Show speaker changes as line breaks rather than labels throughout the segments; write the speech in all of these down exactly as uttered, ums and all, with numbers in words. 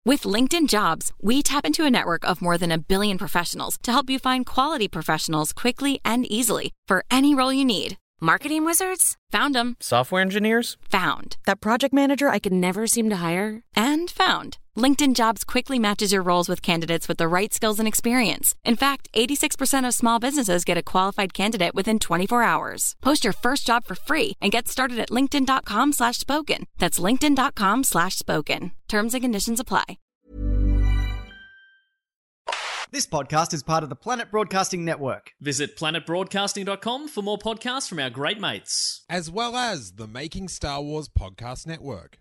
With LinkedIn Jobs, we tap into a network of more than a billion professionals to help you find quality professionals quickly and easily for any role you need. Marketing wizards? Found them.
Software engineers?
Found. That project manager I could never seem to hire? And found. LinkedIn Jobs quickly matches your roles with candidates with the right skills and experience. In fact, eighty-six percent of small businesses get a qualified candidate within twenty-four hours. Post your first job for free and get started at linkedin.com slash spoken. That's linkedin.com slash spoken. Terms and conditions apply.
This podcast is part of the Planet Broadcasting Network.
Visit planet broadcasting dot com for more podcasts from our great mates.
As well as the Making Star Wars Podcast Network.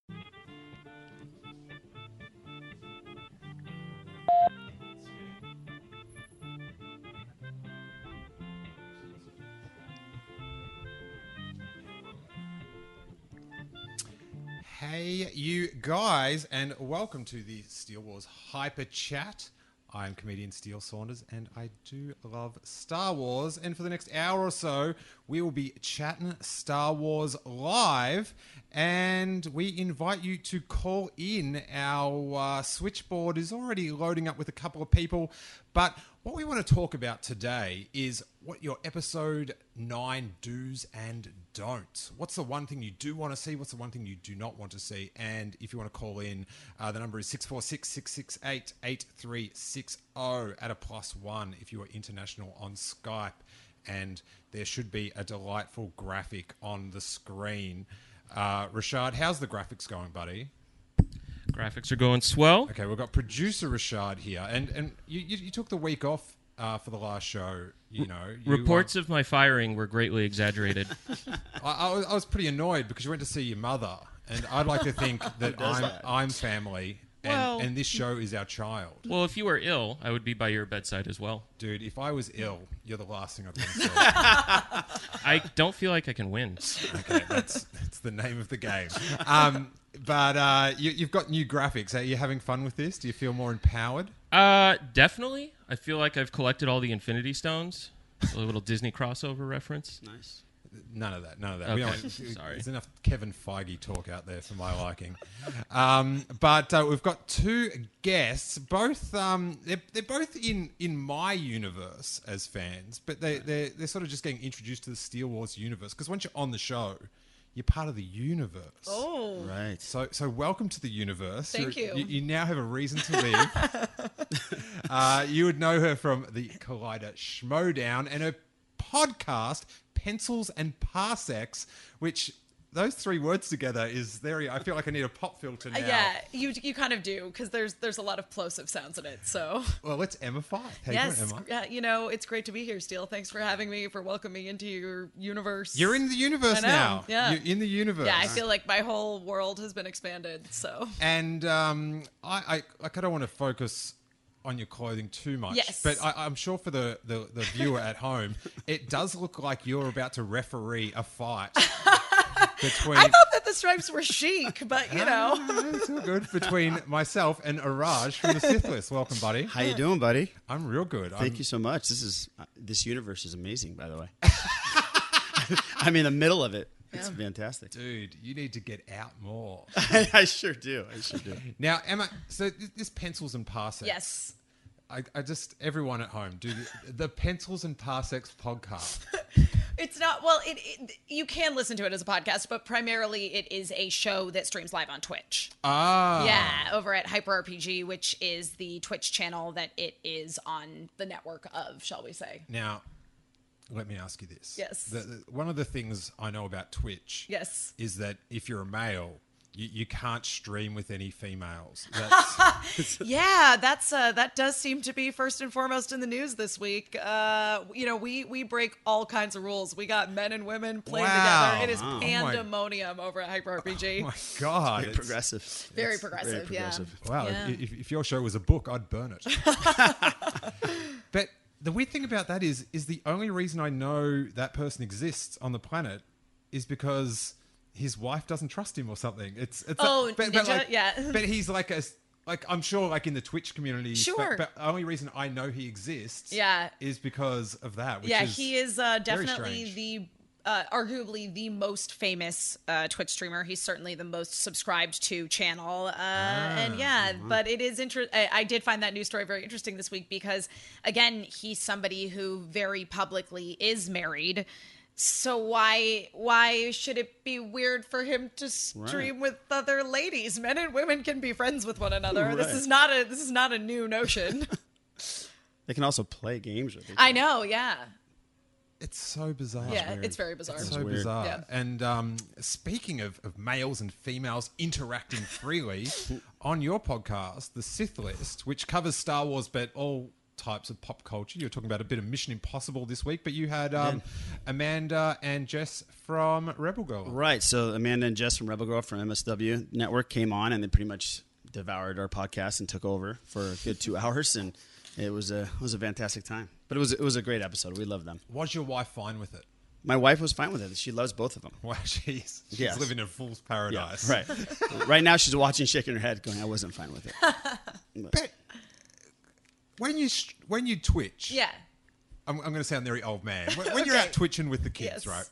Hey, you guys, and welcome to the Steele Wars Hyper Chat. I'm comedian Steele Saunders, and I do love Star Wars. And for the next hour or so, we will be chatting Star Wars live, and we invite you to call in. Our uh, switchboard is already loading up with a couple of people, but what we want to talk about today is what your episode nine do's and don'ts. What's the one thing you do want to see? What's the one thing you do not want to see? And if you want to call in, uh, the number is six four six, six six eight, eight three six zero at a plus one if you are international on Skype. And there should be a delightful graphic on the screen. Uh, Rashad, how's the graphics going, buddy?
Graphics are going swell.
Okay, we've got producer Rashad here, and and you, you, you took the week off uh, for the last show. You know, you,
reports
uh,
of my firing were greatly exaggerated.
I, I, was, I was pretty annoyed because you went to see your mother, and I'd like to think that I'm
that?
I'm family, and,
Well-
and this show is our child.
Well, if you were ill, I would be by your bedside as well.
Dude, if I was ill, you're the last thing I'd want to say.
I don't feel like I can win.
Okay, that's that's the name of the game. Um, but uh, you, you've got new graphics. Are you having fun with this? Do you feel more empowered?
Uh, definitely. I feel like I've collected all the Infinity Stones. A little Disney crossover reference.
Nice.
None of that. None of that. We
Okay,
don't,
sorry.
There's enough Kevin Feige talk out there for my liking. Um, but uh, we've got two guests. Both um, they're, they're both in, in my universe as fans, but they they're, they're sort of just getting introduced to the Steele Wars universe because once you're on the show, you're part of the universe.
Oh,
Right.
So, so welcome to the universe.
Thank
You're-
you.
You, you now have a reason to leave. uh, you would know her from the Collider Schmodown and her podcast, Pencils and Parsecs, which those three words together is very. I feel like I need a pop filter now.
Uh, yeah, you you kind of do because there's there's a lot of plosive sounds in it. So
Well, let's Emma Five. How
yes,
you doing, Emma?
yeah, you know it's great to be here, Steele. Thanks for having me, for welcoming me into your universe.
You're in the universe
I know,
now.
yeah.
You're in the universe.
Yeah, I feel like my whole world has been expanded. So
And um, I, I, like, I don't want to focus on your clothing too much.
Yes.
But I, I'm sure for the, the, the viewer at home, it does look like you're about to referee a fight between.
I thought that the stripes were chic, but you know.
Ah, it's all good. Between myself and Araj from the Sith List. Welcome, buddy.
How you doing, buddy?
I'm real good.
Thank
I'm,
you so much. This is uh, this universe is amazing, by the way. I'm in the middle of it. It's fantastic.
Dude, you need to get out more.
I, I sure do. I sure do.
Now, Emma, so th- this Pencils and Parsecs.
Yes.
I, I just, everyone at home, do the, the Pencils and Parsecs podcast.
It's not well. It, it you can listen to it as a podcast, but primarily it is a show that streams live on Twitch.
Ah.
Yeah, over at Hyper R P G, which is the Twitch channel that it is on the network of, shall we say?
Now, let me ask you this.
Yes.
The, the, one of the things I know about Twitch
Yes.
is that if you're a male, you, you can't stream with any females. That's,
Yeah, that's uh, that does seem to be first and foremost in the news this week. Uh, you know, we we break all kinds of rules. We got men and women playing
Wow.
together. It is
Wow.
pandemonium over at Hyper R P G.
oh my God.
Very
it's-
progressive.
Very
It's
progressive,
progressive.
Wow,
Yeah.
if, if your show was a book, I'd burn it. But the weird thing about that is, is the only reason I know that person exists on the planet is because his wife doesn't trust him or something. It's, it's
Oh,
like, but, but
Ninja?
like,
Yeah.
But he's like a, like I'm sure, like in the Twitch community.
Sure.
But, but the only reason I know he exists,
Yeah.
is because of that. Which
Yeah,
is
he is uh,
very
definitely
strange.
the uh, arguably the most famous uh, Twitch streamer. He's certainly the most subscribed to channel. Uh,
Ah,
and yeah, but it is interesting. I did find that news story very interesting this week because, again, he's somebody who very publicly is married. So why why should it be weird for him to stream
Right.
with other ladies? Men and women can be friends with one another. This
Right.
is not a this is not a new notion.
They can also play games with each
I
other.
know, yeah.
It's so bizarre.
Yeah, it's very bizarre.
It's so
weird.
bizarre.
Yeah.
And um, speaking of, of males and females interacting freely, on your podcast, The Sith List, which covers Star Wars but all types of pop culture, you were talking about a bit of Mission Impossible this week, but you had um, Amanda and Jess from Rebel Girl.
Right. So Amanda and Jess from Rebel Girl from M S W Network came on, and they pretty much devoured our podcast and took over for a good two hours, and it was a it was a fantastic time. But it was it was a great episode. We loved them.
Was your wife fine with it?
My wife was fine with it. She loves both of them.
Wow, she's, she's
Yes.
living in fool's paradise.
Right. Right now, she's watching, shaking her head, going, "I wasn't fine with it."
But when you sh- when you Twitch,
Yeah.
I'm, I'm going to sound very old man. When, when you're
Okay.
out twitching with the
Yes.
kids, right?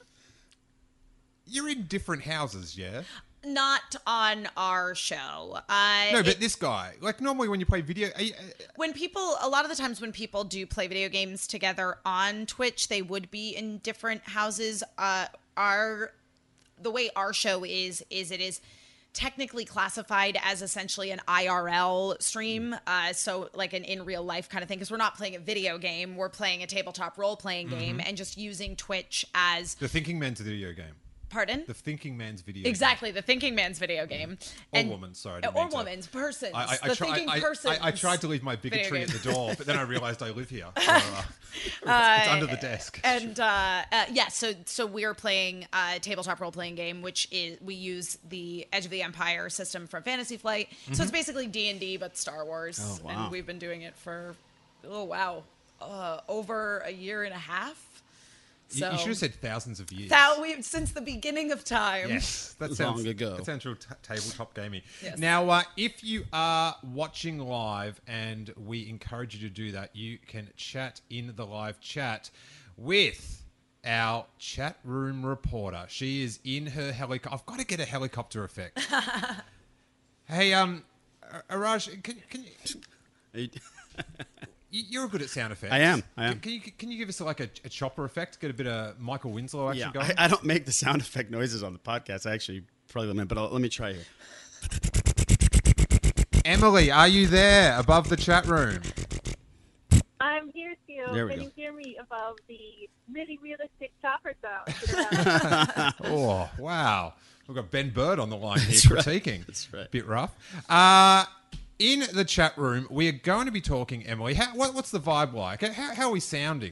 You're in different houses, yeah.
Not on our show. Uh,
No, but
it-
this guy, like normally when you play video, are you, uh,
when people, a lot of the times when people do play video games together on Twitch, they would be in different houses. Uh, our the way our show is is it is technically classified as essentially an I R L stream, uh, so like an in real life kind of thing, because we're not playing a video game, we're playing a tabletop role playing game, and just using Twitch as
the Thinking Man's video game.
pardon.
The Thinking Man's video game.
Exactly, the Thinking Man's video game.
Or woman, sorry, I didn't
Or
mean to-
woman's, persons.
I, I, I,
the
try,
thinking
I, I,
persons.
I, I tried to leave my
video
bigotry at
game.
the door, but then I realized I live here. So, uh, it's, it's under the desk.
And uh, uh, yeah, so so we're playing a tabletop role playing game, which is we use the Edge of the Empire system from Fantasy Flight. So it's basically D and D but Star Wars,
Oh, wow.
and we've been doing it for oh wow, uh, over a year and a half.
You-
So
you, should have said thousands of years.
Thou- we since the beginning of time.
Yes, that
Long
sounds
ago.
That sounds real t- tabletop gaming.
Yes.
Now, uh, if you are watching live, and we encourage you to do that, you can chat in the live chat with our chat room reporter. She is in her helicopter. I've got to get a helicopter effect. Hey, um, Ar- Araj, can, can you? you- You're good at sound effects.
I am, I am.
Can, can you can you give us like a, a chopper effect? Get a bit of Michael Winslow action
Yeah,
going.
I, I don't make the sound effect noises on the podcast. I actually probably limit, but I'll, let me try here.
Emily, are you there above the chat room?
I'm here still.
There we
Can
go.
you hear me above the really realistic chopper sound?
Oh, wow. We've got Ben Bird on the line here
That's right.
critiquing.
That's right.
Bit rough. Uh, in the chat room, we are going to be talking, Emily. How, what, what's the vibe like? How, how are we sounding?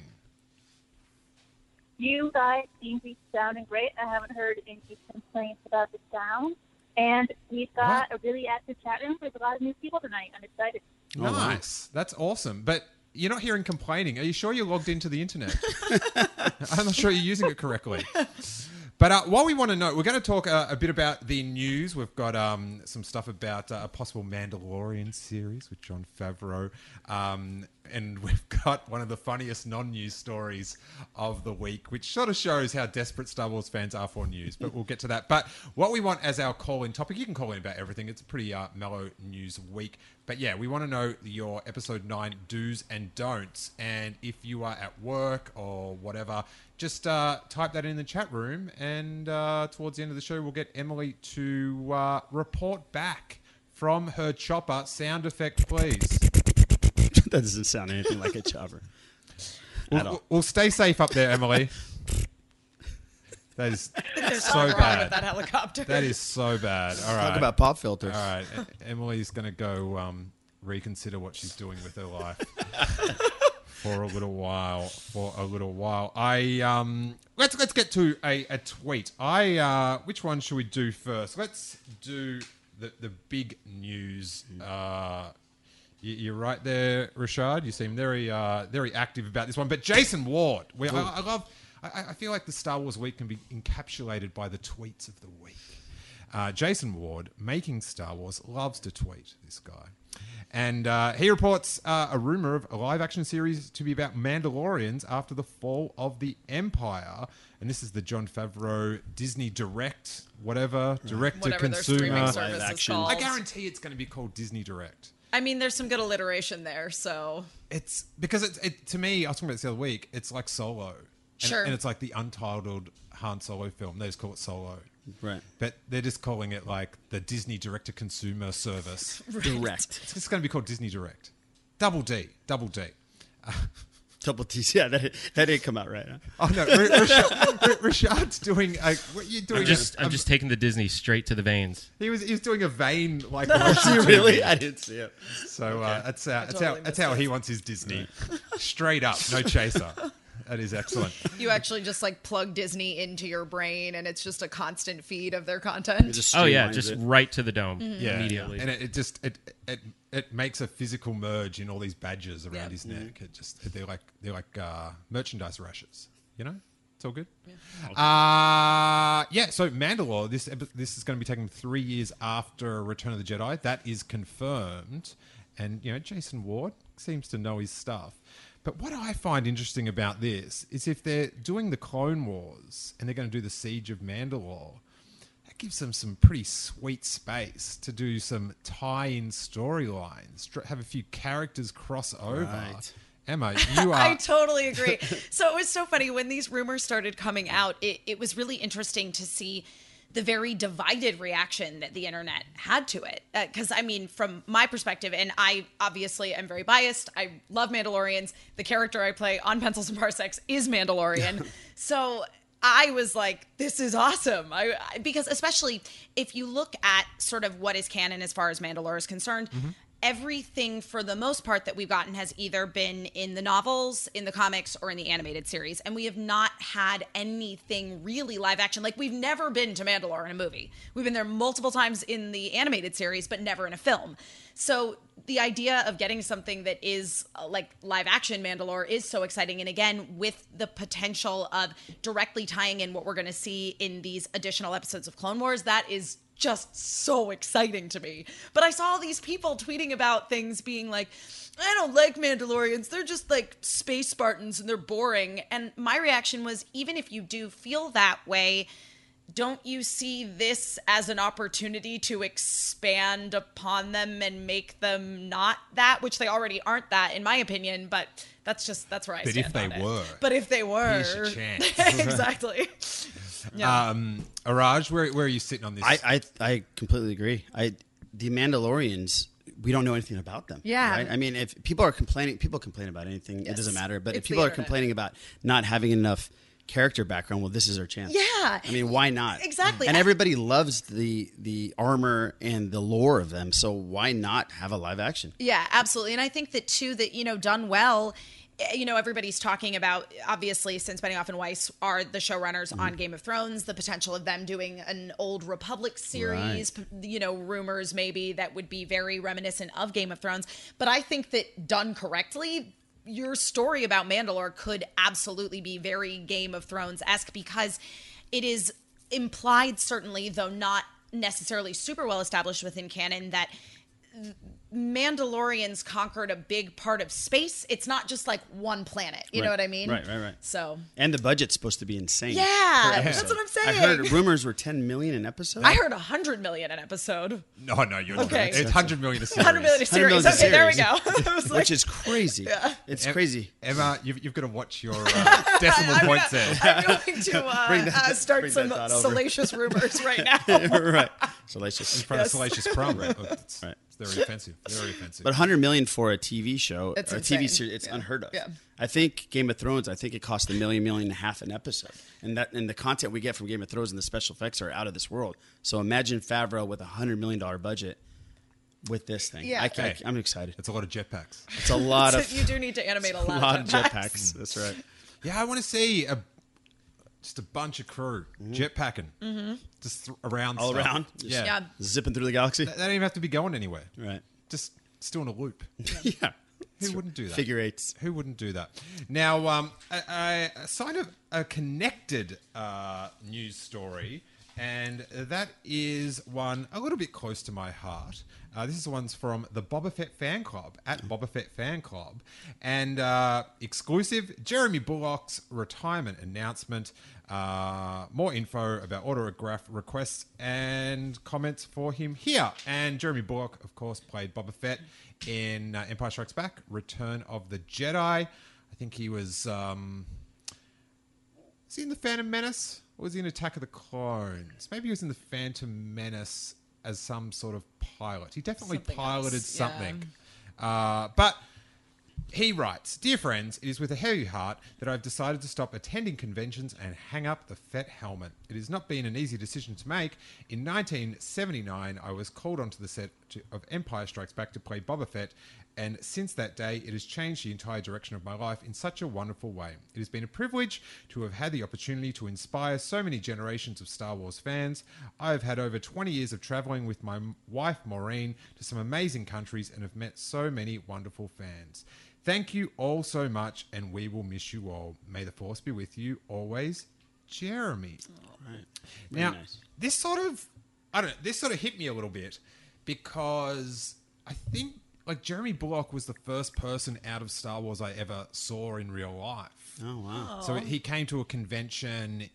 You guys seem to be sounding great. I haven't heard any complaints about the sound. And we've got a really active chat room with a lot of new people tonight. I'm excited.
Oh, wow.
Nice. That's awesome. But you're not hearing complaining. Are you sure you're logged into the internet? I'm not sure you're using it correctly. But uh, what we want to know, we're going to talk uh, a bit about the news. We've got um, some stuff about uh, a possible Mandalorian series with Jon Favreau. Um, and we've got one of the funniest non-news stories of the week, which sort of shows how desperate Star Wars fans are for news. But we'll get to that. But what we want as our call-in topic, you can call in about everything. It's a pretty uh, mellow news week. But yeah, we want to know your episode nine do's and don'ts. And if you are at work or whatever, just uh, type that in the chat room. And uh, towards the end of the show, we'll get Emily to uh, report back from her chopper. Sound effect, please.
That doesn't sound anything like a chopper.
We'll,
At all.
we'll- we'll stay safe up there, Emily. That is
There's
so
something wrong
bad.
with that helicopter.
That is so bad. All right.
Talk about pop filters.
All right. E- Emily's going to go um, reconsider what she's doing with her life for a little while. For a little while. I um. Let's let's get to a, a tweet. I uh. Which one should we do first? Let's do the the big news. Uh. you- You're right there, Rashad. You seem very, uh, very active about this one. But Jason Ward, we, I, I love. I, I feel like the Star Wars week can be encapsulated by the tweets of the week. Uh, Jason Ward, making Star Wars, loves to tweet, this guy. And uh, he reports uh, a rumor of a live-action series to be about Mandalorians after the fall of the Empire. And this is the Jon Favreau Disney Direct, whatever,
Whatever their streaming
direct-to-consumer.
service is
action.
called.
I guarantee it's going to be called Disney Direct.
I mean, there's some good alliteration there, so...
It's because it's it, to me. I was talking about this the other week. It's like Solo, and,
Sure.
and it's like the untitled Han Solo film. They just call it Solo,
Right.
but they're just calling it like the Disney Direct to Consumer Service.
Direct.
It's just going to be called Disney Direct. Double D, double D.
Double T. Yeah, that, that didn't come out right. Huh?
Oh no, R- Rashad, R- Rashad's doing. A, what you doing?
I'm just,
a,
I'm just taking the Disney straight to the veins.
He was he was doing a vein like.
Really? I didn't see it.
So uh, that's uh, that's
totally
how that's how
missed
he wants his Disney. Straight up, no chaser. That is excellent.
You actually just like plug Disney into your brain and it's just a constant feed of their content.
It just
Oh yeah,
streamlines
just
it.
right to the dome
Yeah,
immediately.
and it, it just it, it it makes a physical merge in all these badges around
Yeah.
his neck. It just they're like they're like uh, merchandise rashes. You know, it's all good. Yeah. Uh yeah. So Mandalore, this epi- this is going to be taking three years after Return of the Jedi. That is confirmed, and you know Jason Ward seems to know his stuff. But what I find interesting about this is if they're doing the Clone Wars and they're going to do the Siege of Mandalore, that gives them some pretty sweet space to do some tie-in storylines, dr- have a few characters cross over.
Right.
Emma, you
I
are...
totally agree. So it was so funny when these rumors started coming out. It, it was really interesting to see the very divided reaction that the internet had to it. Because, uh, I mean, from my perspective, and I obviously am very biased, I love Mandalorians. The character I play on Pencils and Parsecs is Mandalorian. So I was like, this is awesome. I, I because especially if you look at sort of what is canon as far as Mandalore is concerned,
Mm-hmm.
everything for the most part that we've gotten has either been in the novels, in the comics, or in the animated series. And we have not had anything really live action. Like, we've never been to Mandalore in a movie. We've been there multiple times in the animated series, but never in a film. So the idea of getting something that is uh, like live action Mandalore is so exciting. And again, with the potential of directly tying in what we're going to see in these additional episodes of Clone Wars, that is just so exciting to me. But I saw all these people tweeting about things being like, I don't like Mandalorians. They're just like space Spartans and they're boring. And my reaction was, even if you do feel that way, don't you see this as an opportunity to expand upon them and make them not that, which they already aren't that, in my opinion, but that's just, that's where I
But
stand
if they
on it.
were,
But if they were.
here's your chance.
Exactly. Yeah.
Um, Araj, where, where are you sitting on this?
I, I I completely agree. I the Mandalorians, we don't know anything about them.
Yeah.
Right? I mean, if people are complaining, people complain about anything.
Yes.
It doesn't matter. But
It's
if people
the
are
internet.
complaining about not having enough character background, well, this is our chance.
Yeah.
I mean, why not?
Exactly.
And
I-
everybody loves the the armor and the lore of them. So why not have a live action?
Yeah, absolutely. And I think that too, that, you know, done well, eh, you know, everybody's talking about, obviously, since Benioff and Weiss are the showrunners
Mm-hmm.
on Game of Thrones, the potential of them doing an old Republic series, p- you know, rumors maybe that would be very reminiscent of Game of Thrones. But I think that done correctly, your story about Mandalore could absolutely be very Game of Thrones-esque, because it is implied, certainly, though not necessarily super well established within canon, that Mandalorians conquered a big part of space. It's not just like one planet. You know
Right.
what I mean?
Right, right, right.
So,
And the budget's supposed to be insane.
yeah,
per
that's
episode.
what I'm saying.
I heard rumors were ten million an episode.
I heard one hundred million an episode.
no, no, you're not.
Okay.
It's one hundred million a series.
one hundred million a
one hundred
series.
million a
Okay, there we
series.
go. I was like,
which is crazy. It's
Em-
crazy.
Emma, you've, you've got to watch your uh, decimal
I'm
points
gonna-
there.
I'm going to uh,
Bring that-
uh, start
bring
some
that thought over.
salacious rumors right now.
right. Salacious.
In front
Yes.
of Salacious Crumb. Look, it's,
Right.
it's very offensive. Very offensive.
But one hundred million for a T V show,
It's
or a T V
insane.
series, it's
Yeah.
unheard of.
Yeah.
I think Game of Thrones, I think it cost a million, million and a half an episode, and that and the content we get from Game of Thrones and the special effects are out of this world. So imagine Favreau with a hundred million dollar budget with this thing.
Yeah.
I, I,
Hey.
I'm excited.
it's a lot of jetpacks.
It's a lot
So
of
you do need to animate a
a
lot,
lot of
jetpacks.
jetpacks. That's right.
Yeah, I want to see a just a bunch of crew jetpacking, mm-hmm. just th- around
All
stuff.
around? Just-
Yeah.
Yeah.
Zipping through the galaxy.
They don't even have to be going anywhere.
Right.
Just still in a loop.
Yeah.
Who wouldn't do that?
Figure eights.
Who wouldn't do that? Now, um, a, a, a sign of a connected uh, news story and that is one a little bit close to my heart. Uh, this is the one's from the Boba Fett fan club, at Boba Fett fan club. And uh, exclusive, Jeremy Bulloch's retirement announcement. Uh, more info about autograph requests and comments for him here. And Jeremy Bulloch, of course, played Boba Fett in uh, Empire Strikes Back, Return of the Jedi. I think he was... Um, was he in the Phantom Menace? Or was he in Attack of the Clones? Maybe he was in the Phantom Menace as some sort of pilot. He definitely
Something
piloted
else,
something.
yeah.
Uh, but he writes, Dear friends, it is with a heavy heart that I've decided to stop attending conventions and hang up the Fett helmet. It has not been an easy decision to make. In nineteen seventy-nine, I was called onto the set to, of Empire Strikes Back to play Boba Fett, and since that day, it has changed the entire direction of my life in such a wonderful way. It has been a privilege to have had the opportunity to inspire so many generations of Star Wars fans. I have had over twenty years of traveling with my wife, Maureen, to some amazing countries and have met so many wonderful fans. Thank you all so much, and we will miss you all. May the Force be with you always, Jeremy.
Right.
Now,
nice.
this sort of, I don't know, this sort of hit me a little bit because I think, like, Jeremy Bulloch was the first person out of Star Wars I ever saw in real life.
Oh, wow.
So he came to a convention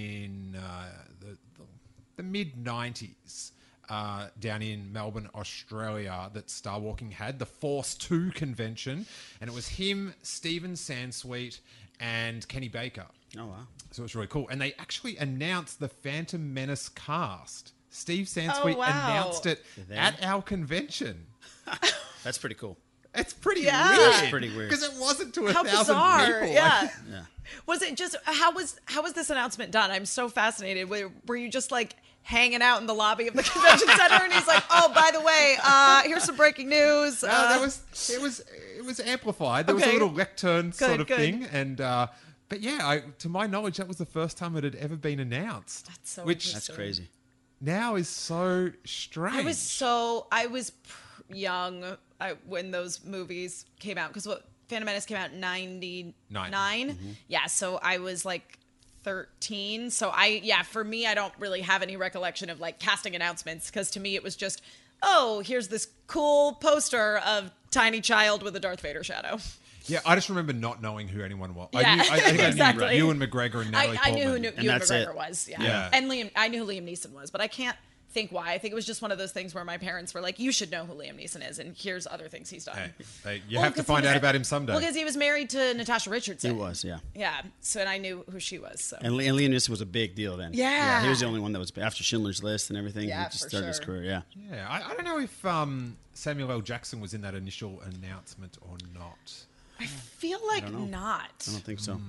in uh, the, the, the mid nineties uh, down in Melbourne, Australia, that Star Walking had, the Force two convention. And it was him, Steven Sansweet, and Kenny Baker.
Oh, wow.
So it was really cool. And they actually announced the Phantom Menace cast. Steve Sansweet
Oh, wow.
announced it
Did they?
at our convention.
That's pretty cool.
It's pretty
Yeah.
weird.
That's pretty weird.
Because it wasn't to a
How
thousand
bizarre!
people.
Yeah.
Like,
Yeah.
Was it just how was how was this announcement done? I'm so fascinated. Were, were you just like hanging out in the lobby of the convention center, and he's like, "Oh, by the way, uh, here's some breaking news."
no,
Uh,
there was it was it was amplified. There was
Okay.
a little lectern sort
Good,
of
good.
thing, and uh, but yeah, I, to my knowledge, that was the first time it had ever been announced.
That's so
which
That's
interesting.
crazy.
now is so strange.
I was so I was pr- young I, when those movies came out, because what Phantom Menace came out in ninety-nine.
Nine.
Yeah, so I was like thirteen. So I yeah, for me, I don't really have any recollection of like casting announcements, because to me it was just, oh, here's this cool poster of tiny child with a Darth Vader shadow.
Yeah, I just remember not knowing who anyone was. I
Yeah,
knew, I, I think
exactly.
I knew Ewan McGregor and Natalie
I, I knew who
Portman.
knew,
And
Ewan
that's
McGregor
it.
was, yeah.
Yeah.
And Liam, I knew who Liam Neeson was, but I can't think why. I think it was just one of those things where my parents were like, "You should know who Liam Neeson is, and here's other things he's done."
Hey, hey, you
Well,
have to
'cause he
find
was-
out about him someday.
Well, because he was married to Natasha Richardson.
He was, yeah.
Yeah, so and I knew who she was. So
And, Le- and Liam Neeson was a big deal then.
Yeah.
He was the only one that was after Schindler's List and everything.
Yeah,
he just
for
started his
sure.
career. Yeah.
Yeah, I, I don't know if um, Samuel L. Jackson was in that initial announcement or not.
I feel like
don't know.
not.
I don't think so.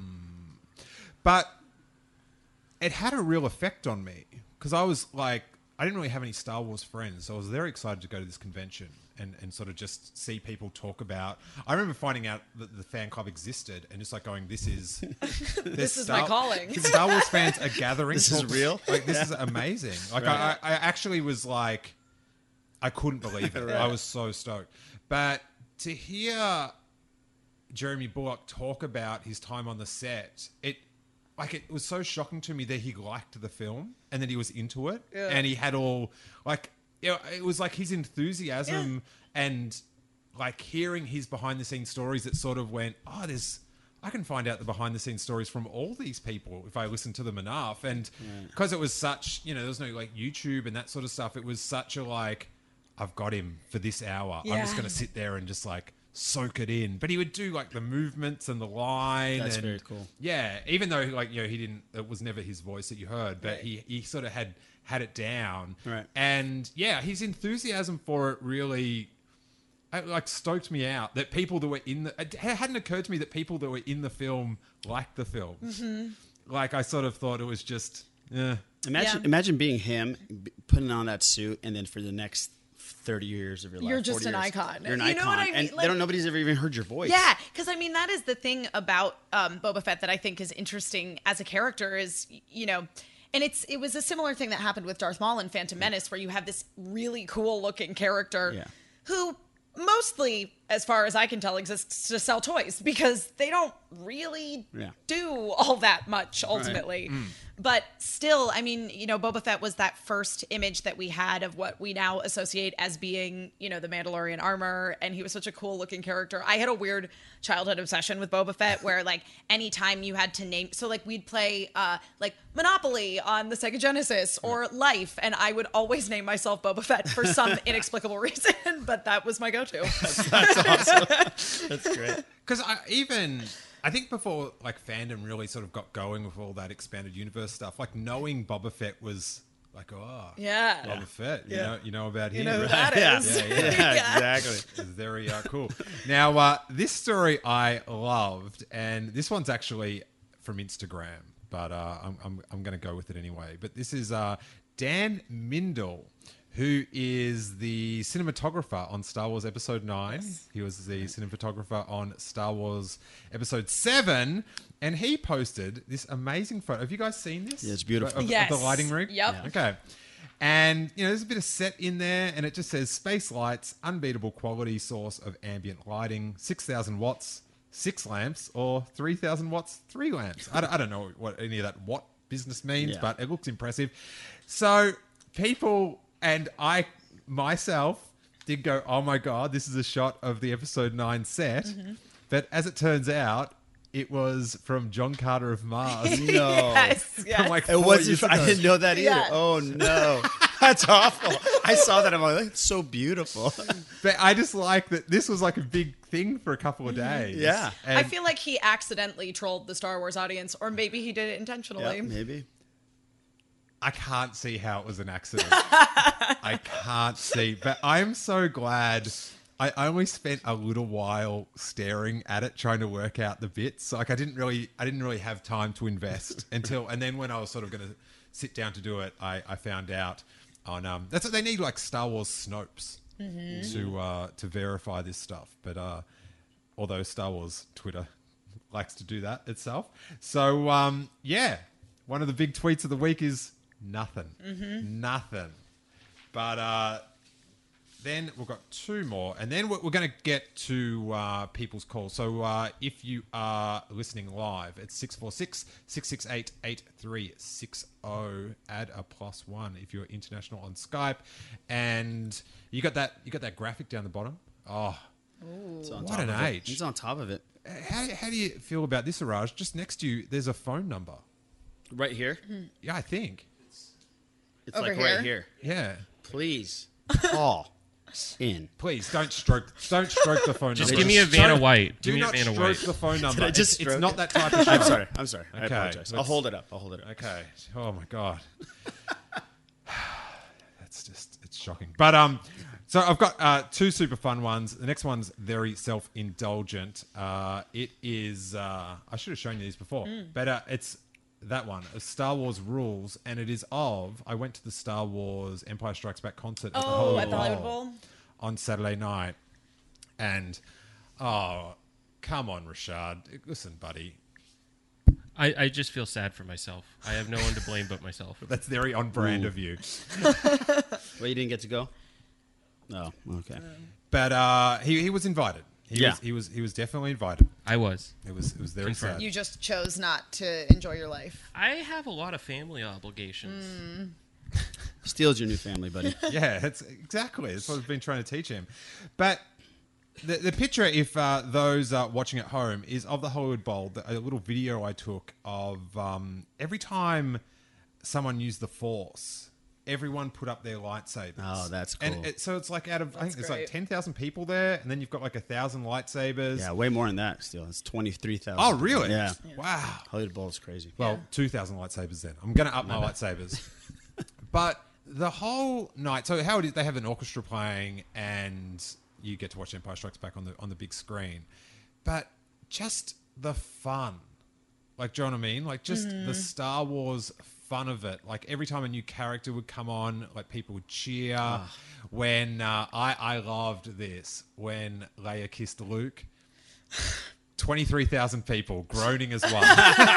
But it had a real effect on me because I was like, I didn't really have any Star Wars friends, so I was very excited to go to this convention and, and sort of just see people talk about. I remember finding out that the fan club existed and just like going, "This is
This is my calling."
Star Wars fans are gathering.
This is
talk-
real?
Like this is amazing. Like
Right.
I, I actually was like, I couldn't believe it. I was so stoked. But to hear Jeremy Bulloch talk about his time on the set, it like it was so shocking to me that he liked the film and that he was into it,
Yeah.
and he had all like you know, it was like his enthusiasm and like hearing his behind the scenes stories that sort of went, oh, there's I can find out the behind the scenes stories from all these people if I listen to them enough, and because it was such, you know, there was no like YouTube and that sort of stuff. It was such a like, I've got him for this hour. I'm just
Yeah.
going to sit there and just like soak it in. But he would do like the movements and the line.
That's
and,
very cool.
Yeah, even though like you know he didn't, it was never his voice that you heard, but he he sort of had had it down.
Right.
And yeah, his enthusiasm for it really. It like stoked me out that people that were in the it hadn't occurred to me that people that were in the film liked the film.
Mm-hmm.
Like I sort of thought it was just eh.
Imagine,
Yeah.
imagine being him, b- putting on that suit, and then for the next thirty years of your life,
You're just
forty
an
years,
icon.
You're an
You know
icon,
what I mean?
and
Like-
they don't. Nobody's ever even heard your voice.
Yeah, because I mean that is the thing about um, Boba Fett that I think is interesting as a character is, you know, and it's it was a similar thing that happened with Darth Maul in Phantom Menace, where you have this really cool looking character
Yeah.
who mostly, as far as I can tell, exists to sell toys because they don't really
Yeah.
do all that much ultimately. but still, I mean, you know, Boba Fett was that first image that we had of what we now associate as being, you know, the Mandalorian armor. And he was such a cool looking character. I had a weird childhood obsession with Boba Fett where like anytime you had to name, so like we'd play uh, like Monopoly on the Sega Genesis or Life. And I would always name myself Boba Fett for some inexplicable reason. But that was my go-to.
That's awesome. That's great.
Because I even, I think before like fandom really sort of got going with all that expanded universe stuff, like knowing Boba Fett was like, oh,
Yeah.
Boba Fett, you
Yeah.
know, you know about
You
him,
know who
right?
that
Yeah.
is.
Yeah, yeah.
Yeah, exactly.
It's very uh, cool. Now, uh, this story I loved, and this one's actually from Instagram, but uh, I'm, I'm, I'm going to go with it anyway. But this is uh, Dan Mindel, who is the cinematographer on Star Wars Episode nine. Yes. He was the cinematographer on Star Wars Episode seven, and he posted this amazing photo. Have you guys seen this?
Yeah, it's beautiful.
Of, of
Yes.
the lighting rig?
Yep.
Yeah. Okay. And, you know, there's a bit of set in there, and it just says space lights, unbeatable quality source of ambient lighting, six thousand watts, six lamps, or three thousand watts, three lamps. I don't, I don't know what any of that what business means,
Yeah.
but it looks impressive. So people, and I myself did go, oh my God, this is a shot of the episode nine set.
Mm-hmm.
But as it turns out, it was from John Carter of Mars.
No.
Yes, yes.
From like
It
four
wasn't.
years
I
ago.
didn't know that either.
Yeah.
Oh no, that's awful. I saw that. I'm like, it's so beautiful.
But I just like that this was like a big thing for a couple of days.
Yeah.
And
I feel like he accidentally trolled the Star Wars audience, or maybe he did it intentionally.
Yeah, maybe.
I can't see how it was an accident. I can't see. But I'm so glad. I only spent a little while staring at it, trying to work out the bits. Like I didn't really, I didn't really have time to invest until, and then when I was sort of going to sit down to do it, I, I found out on um. That's what they need, like Star Wars Snopes to uh, to verify this stuff. But uh, although Star Wars Twitter likes to do that itself, so um, yeah, one of the big tweets of the week is nothing, nothing. But uh. Then we've got two more, and then we're, we're going to get to uh, people's calls. So uh, if you are listening live, it's six four six, six six eight, eight three six zero. Add a plus one if you're international on Skype. And you got that you got that graphic down the bottom? Oh,
It's on
what
top
an
of it.
age.
He's on top of it.
How, how do you feel about this, Araj? Just next to you, there's a phone number.
Right here.
Yeah, I think.
It's
Over
like
here?
right here.
Yeah.
Please call in.
Please don't stroke don't stroke the phone
Just
number.
give me a Vanna White.
Do
Give me a
not
Vanna
stroke
White.
the phone number.
Did I just
it's, it's
stroke
not
it?
that type of show.
I'm sorry. I'm sorry. I
Okay,
apologize. I'll
let's-
hold it up. I'll hold it up.
Okay. Oh my god. That's just it's shocking. But um so I've got uh two super fun ones. The next one's very self-indulgent. Uh it is uh I should have shown you these before. But uh, it's that one, of Star Wars Rules, and it is of I went to the Star Wars Empire Strikes Back concert at the
Oh,
Hollywood
at the Hollywood
Bowl
Bowl.
on Saturday night. And oh, come on, Rashad. Listen, buddy.
I, I just feel sad for myself. I have no one to blame but myself.
That's very on brand of you.
Well, you didn't get to go? Oh, okay.
But uh, he he was invited. He
Yeah.
was he was he was definitely invited.
I was.
It was it was very
Confirmed.
sad.
You just chose not to enjoy your life.
I have a lot of family obligations.
Steele's your new family, buddy.
Yeah, that's exactly. That's what I've been trying to teach him. But the the picture, if uh, those uh, watching at home, is of the Hollywood Bowl. The, a little video I took of um, every time someone used the Force, everyone put up their lightsabers.
Oh, that's
And
cool.
it, so it's like out of I think there's like
great.
ten thousand people there, and then you've got like a thousand lightsabers.
Yeah, way more than that, Steele. It's twenty-three thousand.
Oh, really?
Yeah.
Wow.
Hollywood Bowl is crazy.
Well, two thousand lightsabers then. I'm going to up my lightsabers. But the whole night, so how it is, they have an orchestra playing and you get to watch Empire Strikes Back on the on the big screen. But just the fun. Like, do you know what I mean? Like, just the Star Wars fun of it. Like, every time a new character would come on, like, people would cheer. When uh, I, I loved this, when Leia kissed Luke. twenty-three thousand people groaning as one.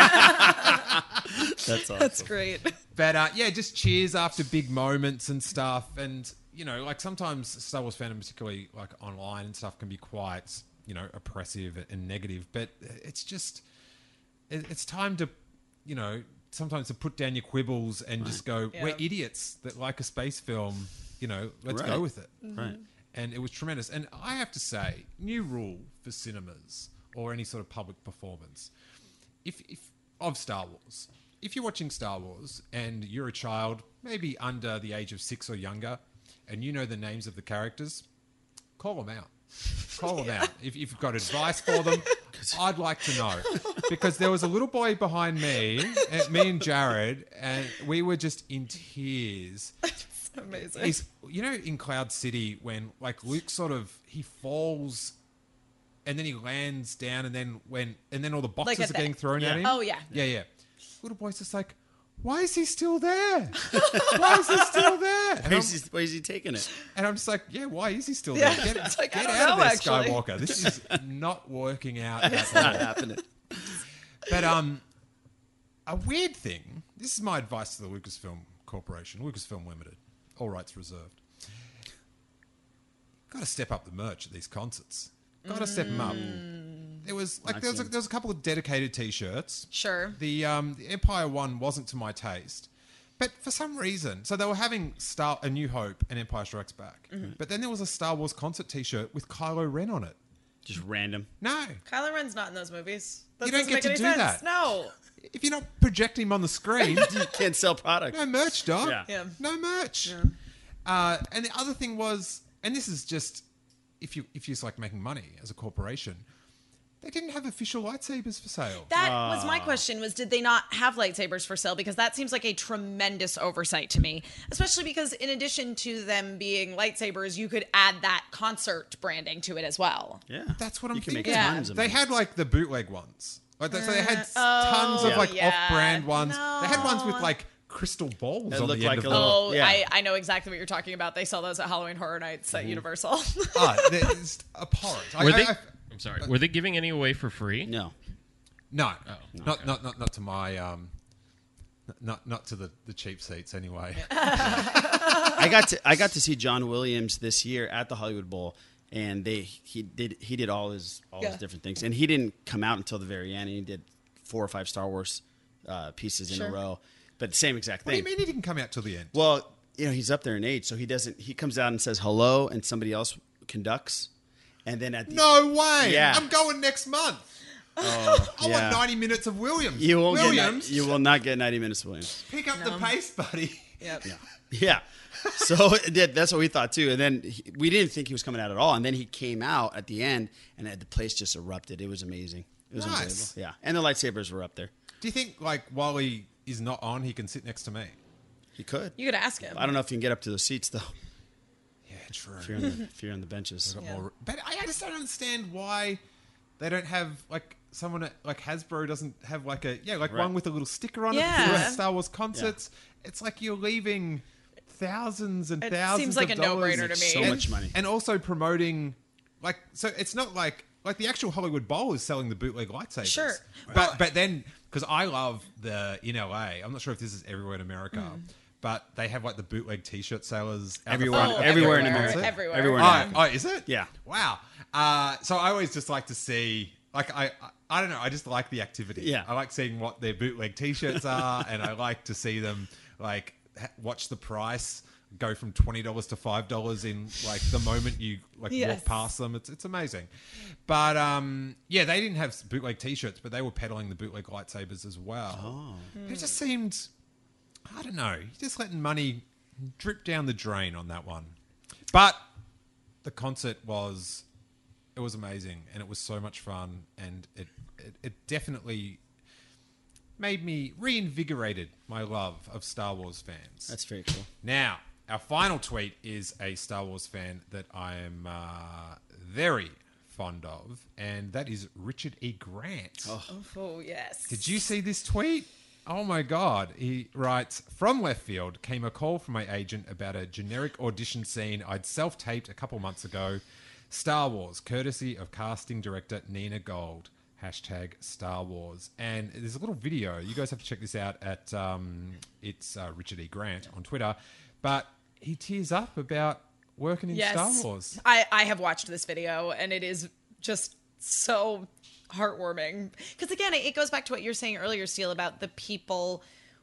That's awesome.
That's great.
But uh, yeah, just cheers after big moments and stuff. And, you know, like sometimes Star Wars fandom, particularly like online and stuff, can be quite, you know, oppressive and negative. But it's just, it- it's time to, you know, sometimes to put down your quibbles and just go,
Yeah.
we're idiots that like a space film. You know, let's
Right.
go with it.
Right.
And it was tremendous. And I have to say, new rule for cinemas or any sort of public performance, if, if of Star Wars, if you're watching Star Wars and you're a child, maybe under the age of six or younger, and you know the names of the characters, call them out. Call them out. If, if you've got advice for them, I'd like to know. Because there was a little boy behind me, and me and Jared, and we were just in tears.
Amazing.
He's, you know, in Cloud City when like Luke sort of he falls, and then he lands down, and then when and then all the boxes
at
are
the-
getting thrown
yeah.
at him.
Oh, yeah.
yeah, yeah. Little boy's just like, why is he still there? Why is he still there? And
Why
I'm,
is, he, why is he taking it?
and I'm just like, yeah, why is he still
Yeah,
there? Get,
it's like, I
get
don't
out of
know,
there,
actually.
Skywalker. This is not working out at
It's
all.
not happening.
But um, a weird thing. This is my advice to the Lucasfilm Corporation, Lucasfilm Limited, all rights reserved. Got to step up the merch at these concerts. Got to step them up. There was like there was, a, there was a couple of dedicated T-shirts.
Sure.
The um the Empire one wasn't to my taste, but for some reason, so they were having Star A New Hope and Empire Strikes Back, but then there was a Star Wars concert T-shirt with Kylo Ren on it.
Just random.
No,
Kylo Ren's not in those movies. That
You don't
doesn't
get
make
to
any
do
sense.
that.
No.
if you're not projecting him on the screen,
You can't sell product.
no merch, dog.
Yeah.
Yeah.
No merch. Uh, and the other thing was, and this is just if you if you're like making money as a corporation, they didn't have official lightsabers for sale.
That was my question, was did they not have lightsabers for sale? Because that seems like a tremendous oversight to me, especially because in addition to them being lightsabers, you could add that concert branding to it as well.
Yeah.
That's what I'm
you can
thinking.
Make
Yeah.
tons of
They
money.
had like the bootleg ones. Like they, so they had
Uh,
tons of
oh,
like
yeah.
off-brand ones.
No.
They had ones with like crystal balls
That
on
looked
the end
like
of
a
them.
little-
Oh,
Yeah.
I, I know exactly what you're talking about. They sell those at Halloween Horror Nights at Universal.
Ah, it's abhorrent. I-
Were
I-
they?
I-
I'm sorry. Were they giving any away for free?
No.
no,
Oh,
not,
okay.
not not not to my um, not not to the, the cheap seats anyway.
I got to I got to see John Williams this year at the Hollywood Bowl, and they he did he did all his all
Yeah.
his different things, and he didn't come out until the very end. And he did four or five Star Wars uh, pieces in
Sure.
a row, but the same exact
What do
thing.
you mean he didn't come out till the end?
Well, you know, he's up there in age, so he doesn't. He comes out and says hello, and somebody else conducts, and then at the
No way!
Yeah.
I'm going next month.
oh,
I
yeah.
want ninety minutes of Williams.
You won't
Williams,
get. ni- You will not get ninety minutes, Williams.
pick up the pace, buddy.
Yep.
Yeah. So it did- that's what we thought too. And then he, we didn't think he was coming out at all. And then he came out at the end, and the place just erupted. It was amazing. It was
Nice.
unbelievable. Yeah. And the lightsabers were up there.
Do you think like while he is not on, he can sit next to me?
He could.
You could ask him.
I don't know if you can get up to the seats though.
Yeah, true.
If you're on the, if you're on the benches.
Got more- But I I just don't understand why they don't have like someone at, like Hasbro doesn't have like a yeah like
Right.
one with a little sticker on it.
Yeah.
For the Star Wars concerts. It's like you're leaving thousands and
It
thousands.
seems like
of
a
dollars.
no-brainer to me.
So
And-
much money.
and also promoting like so it's not like like the actual Hollywood Bowl is selling the bootleg lightsabers.
Sure.
But but then because I love the in L A, I'm not sure if this is everywhere in America. But they have like the bootleg T-shirt sellers out the
Everywhere,
front
Oh,
of
everywhere in
every
America.
concert.
Everywhere.
Everywhere in
Oh,
America.
oh, is it?
Yeah.
Wow. Uh, so I always just like to see, like, I, I, I don't know, I just like the activity.
Yeah.
I like seeing what their bootleg T-shirts are, and I like to see them, like, ha- watch the price go from twenty dollars to five dollars in, like, the moment you, like,
Yes.
walk past them. It's it's amazing. But, um, yeah, they didn't have bootleg T-shirts, but they were peddling the bootleg lightsabers as well.
Oh.
It just seemed, I don't know, you're just letting money drip down the drain on that one. But the concert was, it was amazing, and it was so much fun, and it, it, it definitely made me reinvigorated my love of Star Wars fans.
That's very cool.
Now, our final tweet is a Star Wars fan that I am uh, very fond of, and that is Richard E. Grant.
Oh, yes.
Did you see this tweet? Oh my God. He writes, from left field came a call from my agent about a generic audition scene I'd self-taped a couple months ago. Star Wars, courtesy of casting director Nina Gold. Hashtag Star Wars. And there's a little video. You guys have to check this out at, um, it's uh, Richard E. Grant on Twitter. But he tears up about working in
Yes.
Star Wars.
I, I have watched this video, and it is just so heartwarming. Because, again, it goes back to what you were saying earlier, Steele, about the people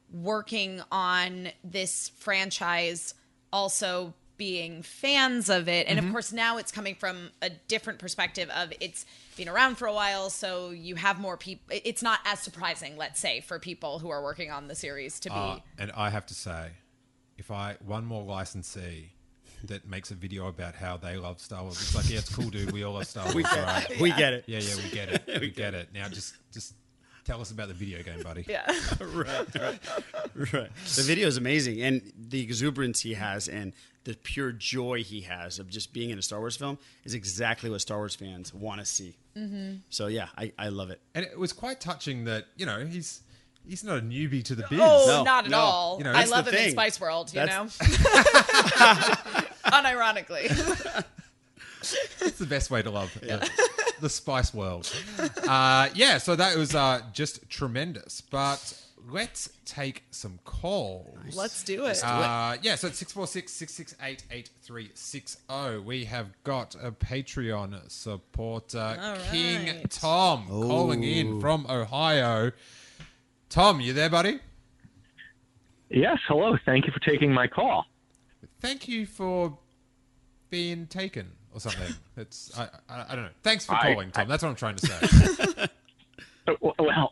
working on this franchise also being fans of it. And
Mm-hmm.
of course, now it's coming from a different perspective of it's been around for a while, so you have more people. It's not as surprising, let's say, for people who are working on the series to be.
Uh, and I have to say, if I one more licensee that makes a video about how they love Star Wars, it's like, yeah, it's cool, dude. We all love Star Wars.
We get,
right?
we get it.
Yeah, yeah, we get it. We get it. Now, just just tell us about the video game, buddy.
yeah.
right, right, right. The video is amazing, and the exuberance he has, and the pure joy he has of just being in a Star Wars film is exactly what Star Wars fans want to see. Mm-hmm. So yeah, I, I love it.
And it was quite touching that, you know, he's he's not a newbie to the biz.
Oh,
No,
not at
no.
all.
You know,
I
that's
love
the
him in
thing.
Spice World, you
That's-
know? Unironically.
It's the best way to love the, the Spice World. Uh, yeah, so that was uh, just tremendous. But let's take some calls.
Let's do it.
Uh, yeah, so it's six four six, six six eight, eight three six zero. We have got a Patreon supporter,
All
King
right.
Tom, calling in from Ohio. Tom, you there, buddy?
Yes, hello. Thank you for taking my call.
Thank you for being taken or something. It's I, I, I don't know. Thanks for
I-
calling, Tom. That's what I'm trying to say.
Uh, Well,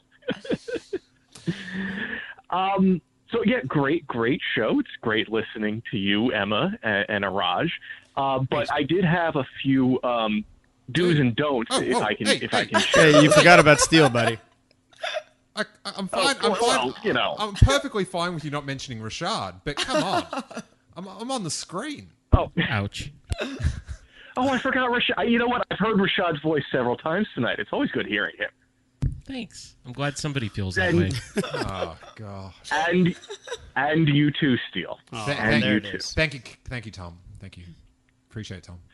um, so yeah, great, great show. It's great listening to you, Emma, and, and Araj. Uh, but I did have a few um, do's and don'ts,
Oh,
if
oh,
I can,
hey,
if
hey.
I can share.
Hey, you forgot about Steel, buddy.
I, I'm fine. I'm
well,
fine.
well, you know.
I'm perfectly fine with you not mentioning Rashad, but come on, I'm, I'm on the screen.
Oh,
Ouch.
oh, I forgot Rashad. You know what? I've heard Rashad's voice several times tonight. It's always good hearing him.
Thanks. I'm glad somebody feels that
And-
way.
Oh gosh.
And and you too, Steele.
Oh,
Th-
and
thank
you
there it
too.
is.
Thank you, thank you, Tom. Thank you. Appreciate it, Tom.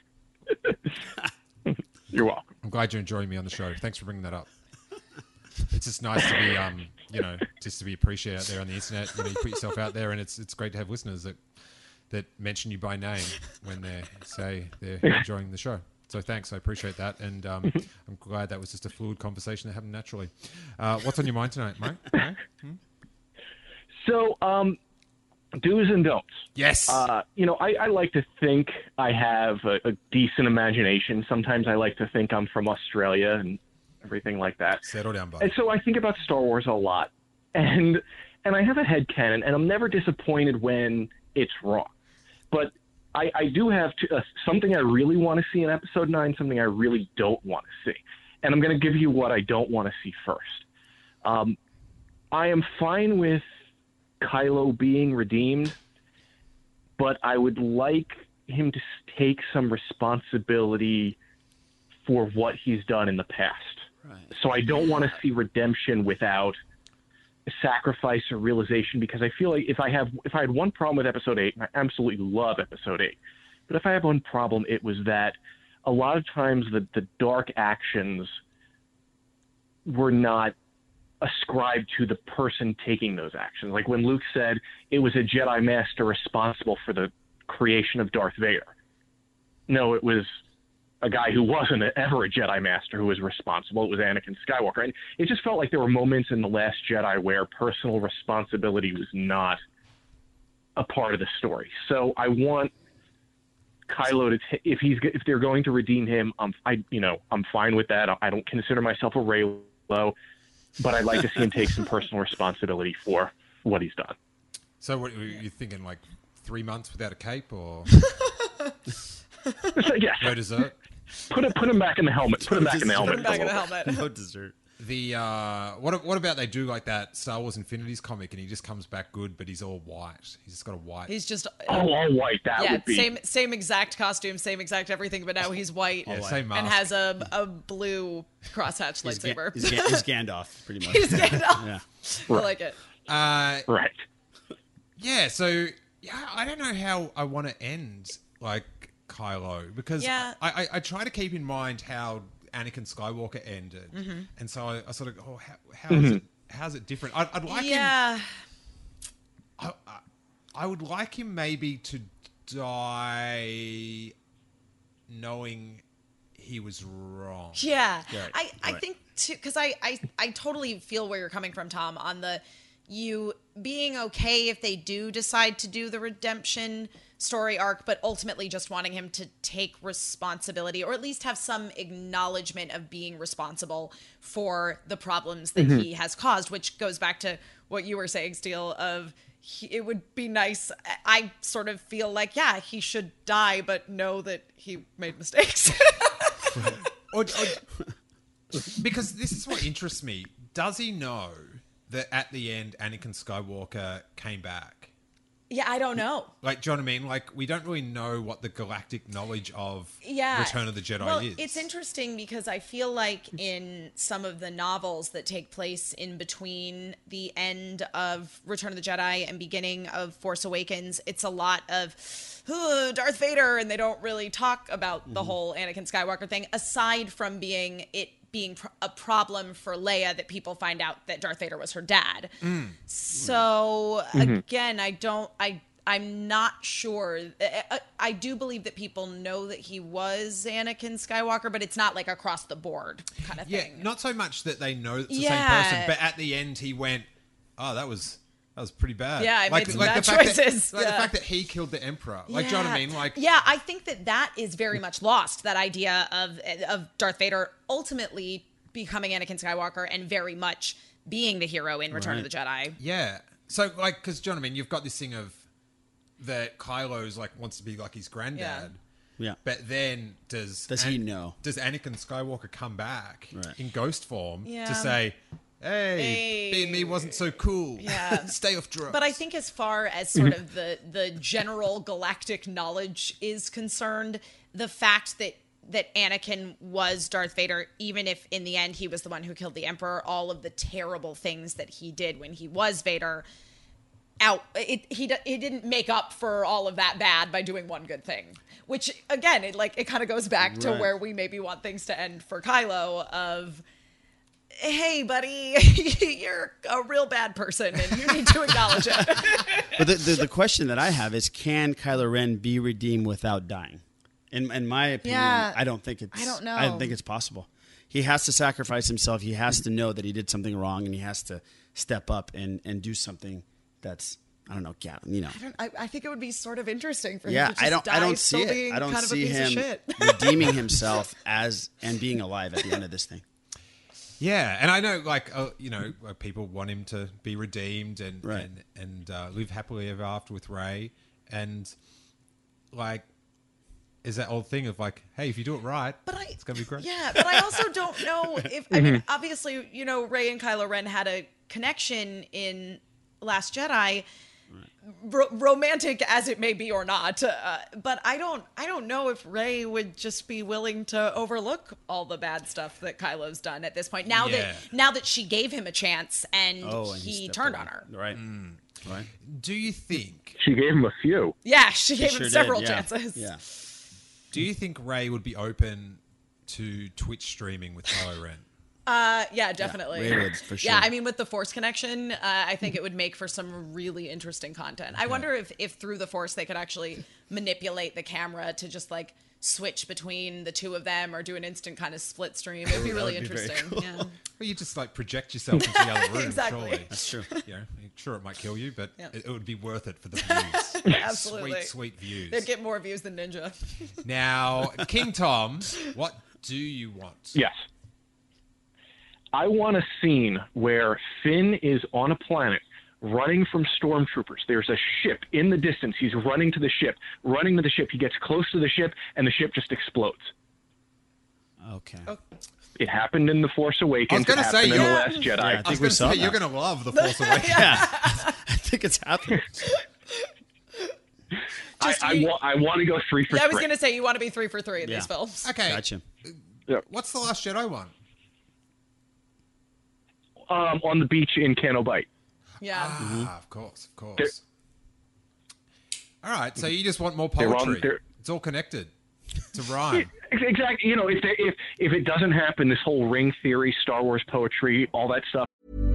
You're welcome.
I'm glad you're enjoying me on the show. Thanks for bringing that up. It's just nice to be, um, you know, just to be appreciated out there on the internet. You know, you put yourself out there, and it's it's great to have listeners that that mention you by name when they say they're enjoying the show. So thanks, I appreciate that, and um, I'm glad that was just a fluid conversation that happened naturally. Uh, what's on your mind tonight, Mike? Mike? Hmm?
So, um, do's and don'ts.
Yes.
Uh, you know, I, I like to think I have a, a decent imagination. Sometimes I like to think I'm from Australia and everything like that.
Settle down,
And
buddy.
so I think about Star Wars a lot. And and I have a headcanon, and I'm never disappointed when it's wrong. But I, I do have to, uh, something I really want to see in Episode nine, something I really don't want to see. And I'm going to give you what I don't want to see first. Um, I am fine with Kylo being redeemed, but I would like him to take some responsibility for what he's done in the past.
Right.
So I don't want to see redemption without sacrifice or realization, because I feel like if I have if I had one problem with Episode eight, and I absolutely love Episode eight, but if I have one problem, it was that a lot of times the, the dark actions were not ascribed to the person taking those actions. Like when Luke said it was a Jedi Master responsible for the creation of Darth Vader. No, it was a guy who wasn't ever a Jedi Master who was responsible. It was Anakin Skywalker. And it just felt like there were moments in The Last Jedi where personal responsibility was not a part of the story. So I want Kylo to, t- if he's, if they're going to redeem him, I'm, I, you know, I'm fine with that. I don't consider myself a Reylo, but I'd like to see him take some personal responsibility for what he's done.
So what were you thinking, like three months without a cape, or
So, yes,
no dessert?
put him, put him back in the helmet. Put him back in the helmet.
Back in the helmet.
No dessert.
The uh, what what about they do like that Star Wars Infinities comic, and he just comes back good, but he's all white. He's just got a white.
He's just
Oh, all white. That
yeah,
would be
same same exact costume, same exact everything, but now he's white
yeah, same mask.
and has a a blue crosshatch
He's, Ga-
lightsaber.
he's, Ga- he's Gandalf, pretty much.
He's Gandalf.
Yeah.
I like it.
uh,
right.
yeah. So yeah, I don't know how I want to end like Kylo, because
Yeah.
I, I I try to keep in mind how Anakin Skywalker ended,
Mm-hmm.
and so I, I sort of go, oh, how, how is it? How's it different? I'd, I'd like him.
Yeah.
I, I, I would like him maybe to die knowing he was wrong.
Yeah,
Right,
I, I
right.
think too, because I, I I totally feel where you're coming from, Tom, on the you being okay if they do decide to do the redemption story arc, but ultimately just wanting him to take responsibility, or at least have some acknowledgement of being responsible for the problems that
Mm-hmm.
he has caused, which goes back to what you were saying, Steele, of he, it would be nice. I sort of feel like, yeah, he should die, but know that he made mistakes.
Or, or, because this is what interests me. Does he know that at the end Anakin Skywalker came back?
Yeah, I don't know.
Like, do you know what I mean? Like, we don't really know what the galactic knowledge of
Yeah.
Return of the Jedi
well,
is.
It's interesting because I feel like in some of the novels that take place in between the end of Return of the Jedi and beginning of Force Awakens, it's a lot of "Ugh, Darth Vader, and they don't really talk about
Mm-hmm.
the whole Anakin Skywalker thing, aside from being it being pr- a problem for Leia that people find out that Darth Vader was her dad.
Mm.
So again, I don't, I, I'm not sure. I, I do believe that people know that he was Anakin Skywalker, but it's not like across the board kind of
Yeah,
thing.
not so much that they know it's the
Yeah.
same person, but at the end he went, "Oh, that was that was pretty bad."
Yeah, I made some bad
the fact
choices.
That, like
Yeah.
the fact that he killed the Emperor. Like, do you know what I mean? Like,
yeah, I think that that is very much lost. That idea of of Darth Vader ultimately becoming Anakin Skywalker and very much being the hero in Return of the Jedi.
yeah. So, like, because do you know what I mean? You've got this thing of that Kylo's like wants to be like his granddad.
Yeah.
But then does
Does he know?
Does Anakin Skywalker come back
Right.
in ghost form
Yeah.
to say, "Hey,
Hey.
being me wasn't so cool.
Yeah.
Stay off drugs."
But I think as far as sort of the the general galactic knowledge is concerned, the fact that that Anakin was Darth Vader, even if in the end he was the one who killed the Emperor, all of the terrible things that he did when he was Vader, out it he he didn't make up for all of that bad by doing one good thing. Which again, it like it kind of goes back to
Right.
where we maybe want things to end for Kylo of, hey, buddy, you're a real bad person and you need to acknowledge it.
But the, the, the question that I have is, can Kylo Ren be redeemed without dying? In, in my opinion,
Yeah.
I don't think it's.
I don't know.
I don't think it's possible. He has to sacrifice himself. He has to know that he did something wrong, and he has to step up and, and do something that's, I don't know, yeah, you know.
I, don't, I, I think it would be sort of interesting for him
Yeah,
to just
I don't.
die
I don't
still
see
being
it. I don't
kind of
see
a piece of
him
shit.
redeeming himself as and being alive at the end of this thing.
Yeah, and I know, like, uh, you know, uh, people want him to be redeemed and
Right.
and and uh, live happily ever after with Rey, and like, is that old thing of like, hey, if you do it right,
But I,
it's gonna be great.
Yeah, but I also don't know if I mean, obviously, you know, Rey and Kylo Ren had a connection in Last Jedi, ro- romantic as it may be or not. Uh, but I don't, I don't know if Rey would just be willing to overlook all the bad stuff that Kylo's done at this point. Now
Yeah.
that now that she gave him a chance and,
Oh, and
he
stepped
turned
away.
on her.
Right. Right.
Do you think?
She gave him a few.
Yeah, she gave
Sure
him
did,
several
yeah.
chances.
Yeah.
Do you think Rey would be open to Twitch streaming with Kylo Ren?
Uh, yeah, definitely.
Rey would, for sure.
Yeah, I mean, with the Force connection, uh, I think it would make for some really interesting content. I wonder if, if through the Force they could actually manipulate the camera to just like switch between the two of them or do an instant kind of split stream. It'd be really
would be very
interesting.
cool.
Yeah.
Well, you just like project yourself into the other room.
Exactly.
Surely.
That's true.
You know, sure it might kill you, but
Yeah.
it, it would be worth it for the views.
Absolutely.
Sweet, sweet views.
They'd get more views than Ninja.
Now, King Tom, what do you want?
Yes. I want a scene where Finn is on a planet running from stormtroopers. There's a ship in the distance. He's running to the ship, running to the ship. He gets close to the ship, and the ship just explodes.
Okay.
It happened in The Force Awakens.
I was gonna
it
say,
happened in The
yeah.
Last Jedi.
Yeah, I
I
think
was
we
going to
saw
say, you're
that.
going to love The Force Awakens.
Yeah. I think it's happening.
I,
Just
I,
you-
wa- I want to go three for
Yeah, I was
three.
going to say you want to be three for three in
Yeah.
these films.
Okay.
Gotcha.
What's the Last Jedi one?
Um, on the beach in Cano Bight.
Yeah.
Ah, of course, of course.
There-
All right, so you just want more
They're on-
poetry.
they're-
It's all connected to rhyme.
Exactly. You know, if, they, if if it doesn't happen, this whole ring theory, Star Wars poetry, all that stuff.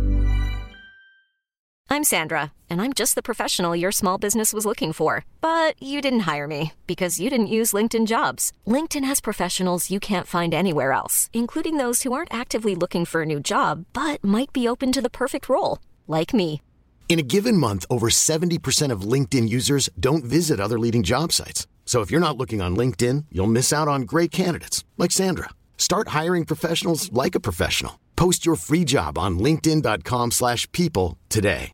I'm Sandra, and I'm just the professional your small business was looking for. But you didn't hire me because you didn't use LinkedIn Jobs. LinkedIn has professionals you can't find anywhere else, including those who aren't actively looking for a new job, but might be open to the perfect role, like me.
In a given month, over seventy percent of LinkedIn users don't visit other leading job sites. So if you're not looking on LinkedIn, you'll miss out on great candidates like Sandra. Start hiring professionals like a professional. Post your free job on linkedin dot com slash people today.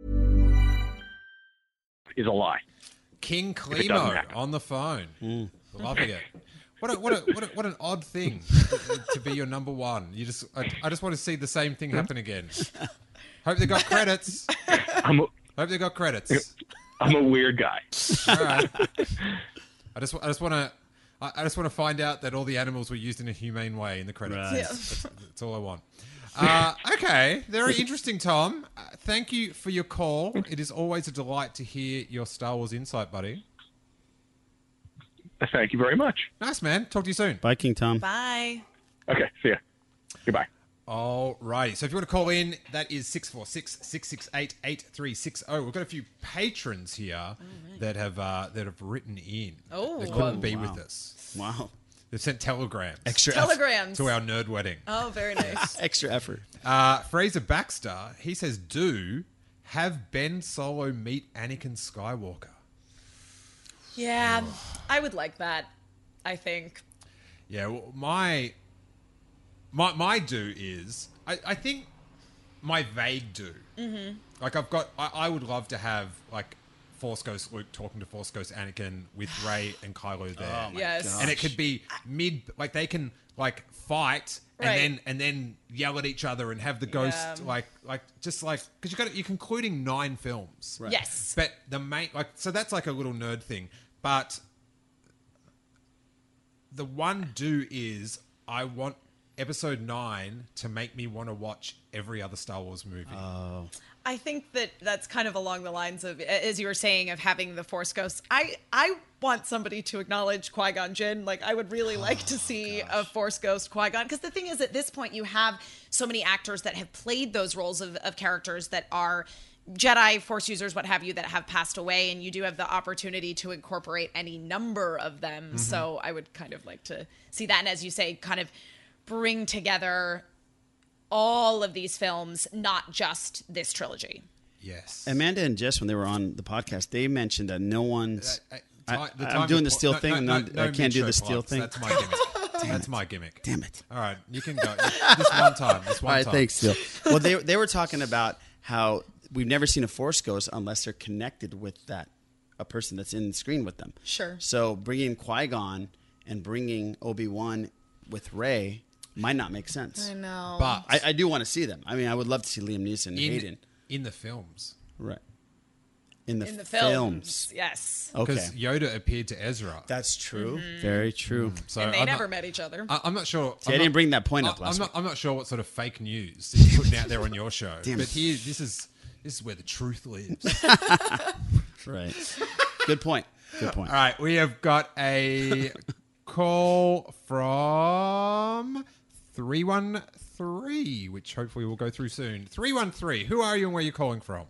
Is a lie.
King
it doesn't
Clemo
happen.
on the phone. Loving it. What a, what a, what a, what an odd thing to be your number one. You just I, I just want to see the same thing happen again. Hope they got credits.
I'm a,
Hope they got credits.
I'm a weird guy.
All right. I just I just want to I I just want to find out that all the animals were used in a humane way in the credits.
Right.
Yeah.
That's, that's all I want. Uh, okay, very interesting, Tom. Uh, thank you for your call. It is always a delight to hear your Star Wars insight, buddy.
Thank you very much.
Nice, man. Talk to you soon.
Bye, King Tom.
Bye.
Okay, see ya. Goodbye.
All righty. So if you want to call in, that is six four six, six six eight, eight three six zero. We've got a few patrons here that have uh, that have written in.
Oh.
They couldn't
Oh,
be
wow.
with us.
Wow.
They've sent telegrams
Extra
Telegrams.
to our nerd wedding.
Oh, very nice.
Extra effort.
Uh, Fraser Baxter, he says, do have Ben Solo meet Anakin Skywalker.
Yeah, I would like that, I think.
Yeah, well, my my my do is I, I think my vague do. Mm-hmm. Like I've got I, I would love to have like Force Ghost Luke talking to Force Ghost Anakin with Rey and Kylo there.
Oh my
Yes.
And it could be mid like they can like fight and
Right.
then and then yell at each other and have the ghost
Yeah.
like like just like because you got you're concluding nine films.
Right.
Yes.
But the main, like, so that's like a little nerd thing. But the one do is I want episode nine to make me want to watch every other Star Wars movie.
Oh.
I think that that's kind of along the lines of, as you were saying, of having the Force ghosts. I I want somebody to acknowledge Qui-Gon Jinn. Like, I would really like to see a Force ghost Qui-Gon. Because the thing is, at this point, you have so many actors that have played those roles of, of characters that are Jedi, Force users, what have you, that have passed away. And you do have the opportunity to incorporate any number of them.
Mm-hmm.
So I would kind of like to see that. And as you say, kind of bring together all of these films, not just this trilogy.
Yes.
Amanda and Jess, when they were on the podcast, they mentioned that no one's.
Uh, uh,
I,
ti- the
I'm
time
doing
to
the
pl-
steel
no,
thing.
no,
I'm
no,
not,
no
I can't do
mid-show
the steel
plugs.
thing.
That's my gimmick. That's my gimmick.
Damn it.
All right, you can go. This one time. This one
All right,
time.
thanks, Steel. Well, they they were talking about how we've never seen a Force ghost unless they're connected with that a person that's in the screen with them.
Sure.
So bringing Qui-Gon and bringing Obi-Wan with Rey might not make sense.
I know.
But
I, I do want to see them. I mean, I would love to see Liam Neeson and
in,
Hayden.
in the films.
Right. In the,
in the
films.
films. Yes.
Okay.
Because Yoda appeared to Ezra.
That's true.
Mm-hmm.
Very true.
So
and they
I'm
never
not,
met each other.
I, I'm not sure.
See,
I'm
I didn't
not-
bring that point
I-
up last
I'm not,
week.
I'm not sure what sort of fake news that you're putting out there on your show.
Damn
but
it.
here, this is this is where the truth lives.
Right. Good point. Good point.
All right, we have got a call from three one three, which hopefully we'll go through soon. three one three, who are you and where are you calling from?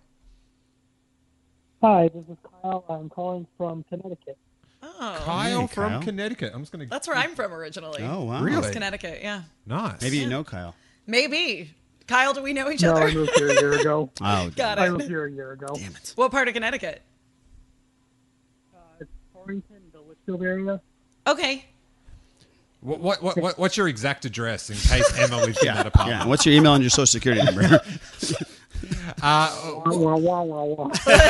Hi, this is Kyle. I'm calling from Connecticut.
Oh,
Kyle
Hey,
from
Kyle.
Connecticut. I'm just going to...
that's where I'm from originally.
Oh, wow.
Really?
It's Connecticut, yeah.
Nice.
Maybe you know Kyle.
Maybe. Kyle, do we know each
No,
other?
I moved here a year ago.
Oh,
Got
I
it.
moved here a year ago.
damn it.
What part of Connecticut?
Uh, it's Torrington, the Litchfield area.
Okay.
What, what, what, what, what's your exact address in case Emma lives in that apartment?
Yeah. What's your email and your social security number?
Uh,
Wah, wah, wah, wah.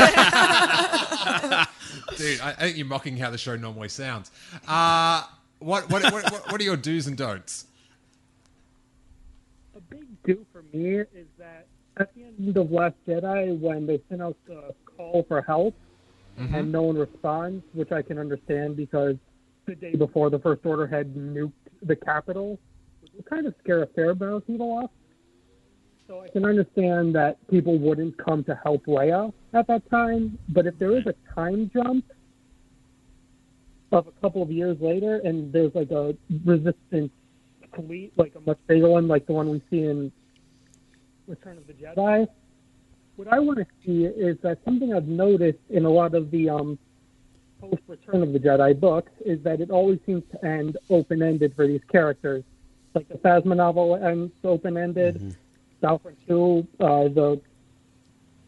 dude, I, I think you're mocking how the show normally sounds. Uh, what, what, what, what, what are your do's and don'ts?
A big do for me is that at the end of Last Jedi, when they sent out the call for help
Mm-hmm.
and no one responds, which I can understand because the day before the First Order had nuked the Capitol, which would kind of scare a fair amount of people off. So I can understand that people wouldn't come to help Leia at that time, but if there is a time jump of a couple of years later and there's like a resistance fleet, like a much bigger one, like the one we see in Return of the Jedi, what I want to see is that something I've noticed in a lot of the um, post-Return of the Jedi books is that it always seems to end open-ended for these characters. Like the Phasma novel ends open-ended.
Mm-hmm.
Southland two, uh, the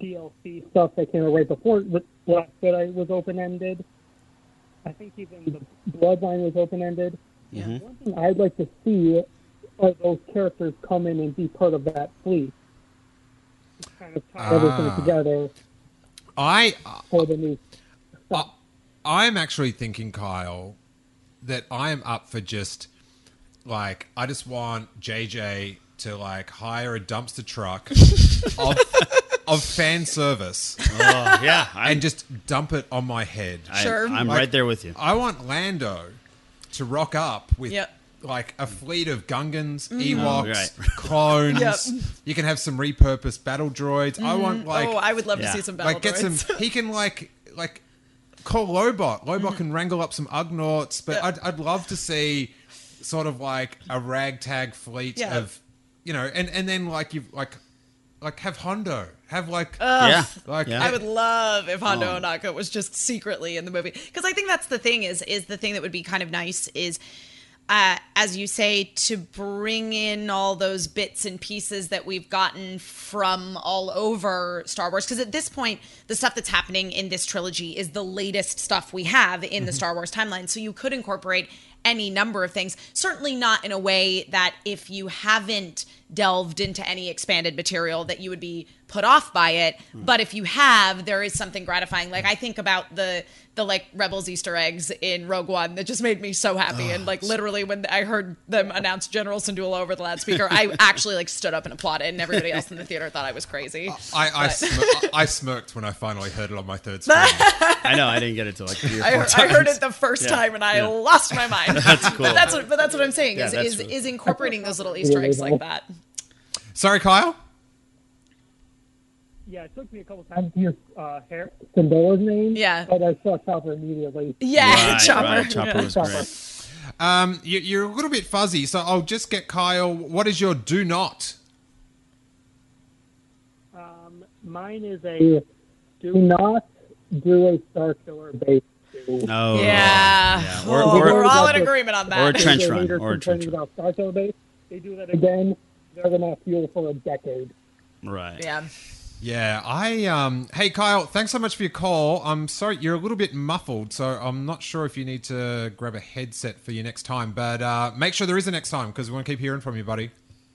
D L C stuff that came out right before the Last Jedi was open-ended. I think even the Bloodline was open-ended.
Yeah.
One thing I'd like to see are those characters come in and be part of that fleet. Just kind of tie
Ah.
everything together
I,
for the new
I, I'm actually thinking, Kyle, that I am up for just, like, I just want J J to, like, hire a dumpster truck of, of fan service.
Oh, yeah.
And just dump it on my head.
I- Sure. I'm right there with you.
I want Lando to rock up with,
Yep.
like, a fleet of Gungans,
Mhm.
Ewoks,
Oh, right.
clones.
Yep.
You can have some repurposed battle droids. I want, like...
Oh, I would love to see some battle
Like, get
droids.
some... He can, like... like call Lobot. Lobot
Mm-hmm.
can wrangle up some Ugnaughts, but I'd, I'd love to see sort of like a ragtag fleet
Yeah.
of, you know, and, and then like you've like, like have Hondo, have like,
Ugh.
Yeah.
like
I would love if Hondo
Oh.
Ohnaka was just secretly in the movie, because I think that's the thing is is the thing that would be kind of nice is, uh, as you say, to bring in all those bits and pieces that we've gotten from all over Star Wars. Because at this point, the stuff that's happening in this trilogy is the latest stuff we have in the
Mhm.
Star Wars timeline. So you could incorporate any number of things. Certainly not in a way that if you haven't delved into any expanded material that you would be put off by it. But if you have, there is something gratifying. Like I think about the the like Rebels Easter eggs in Rogue One that just made me so happy. And like literally when I heard them announce General Syndulla over the loudspeaker, I actually like stood up and applauded, and everybody else in the theater thought I was crazy.
I I,
But-
smirk, I smirked when I finally heard it on my third screen.
I know. I didn't get it till like three or
I
four
heard,
times.
I heard it the first
Yeah.
time and I
Yeah.
lost my mind.
That's cool.
But that's what, but that's what I'm saying
Yeah,
is
that's
is,
really-
is incorporating those little Easter eggs like that.
Sorry, Kyle?
Yeah, it took me a couple times to hear uh, Har- Syndulla's name.
Yeah.
But I saw Chopper immediately.
Yeah, Right, Chopper. right,
Chopper was great.
Um, you, you're a little bit fuzzy, so I'll just get Kyle. What is your do not?
Um, mine is a do not do a Star Killer base. Do.
Oh,
Yeah.
yeah. Or-
Oh,
or-
we're all in agreement on that.
Or a trench
Their
run.
leaders
Or a trench
complaining
run.
about Star Killer base. They do that again, they're gonna have fuel for a decade.
Right.
Yeah.
Yeah, I um hey Kyle, thanks so much for your call. I'm sorry you're a little bit muffled, so I'm not sure if you need to grab a headset for your next time, but uh make sure there is a next time because we want to keep hearing from you, buddy.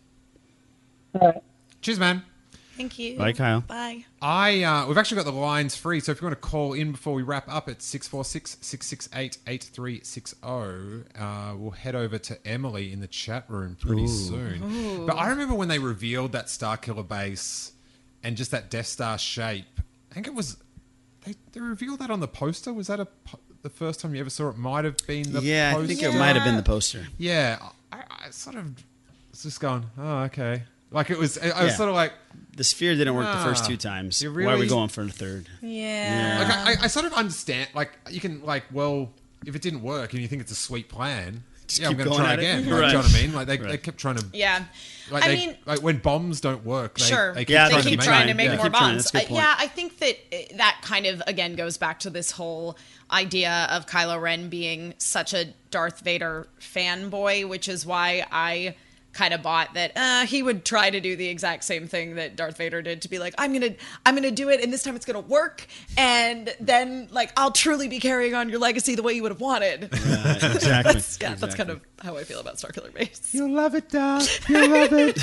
All right.
Cheers, man.
Thank you.
Bye, Kyle.
Bye.
I uh we've actually got the lines free, so if you want to call in before we wrap up at six four six, six six eight, eight three six zero, uh we'll head over to Emily in the chat room pretty
Ooh.
soon.
Ooh.
But I remember when they revealed that Starkiller base and just that Death Star shape. I think it was they, they revealed that on the poster. Was that a po- the first time you ever saw it? Might have been the
Yeah,
poster.
I think it might have been the poster.
Yeah, I, I sort of was just going, oh, okay. Like it was, I, I was
Yeah.
sort of like,
The sphere didn't work the first
ah,
two times.
you
Why are we
really-
going for the third?
Yeah.
like I, I, I sort of understand. Like you can, like, well, if it didn't work and you think it's a sweet plan,
Just
yeah, I'm
keep
going to
going
try
at it.
again. Like,
Right.
do you know what I mean? Like they, they
Right.
kept trying to.
Yeah.
Like
I
they,
mean-
like when bombs don't work, they,
Sure.
they keep
Yeah,
trying
they keep
to
trying
make
to make
yeah.
more
keep trying.
bombs.
That's a good
Uh,
point.
yeah, I think that uh, that kind of again goes back to this whole idea of Kylo Ren being such a Darth Vader fanboy, which is why I kind of bought that uh, he would try to do the exact same thing that Darth Vader did, to be like, I'm gonna I'm gonna do it, and this time it's gonna work, and then like I'll truly be carrying on your legacy the way you would have wanted.
Right, exactly.
that's, yeah, that's
Exactly.
kind of how I feel about Starkiller Base.
You love it, Darth. You love it.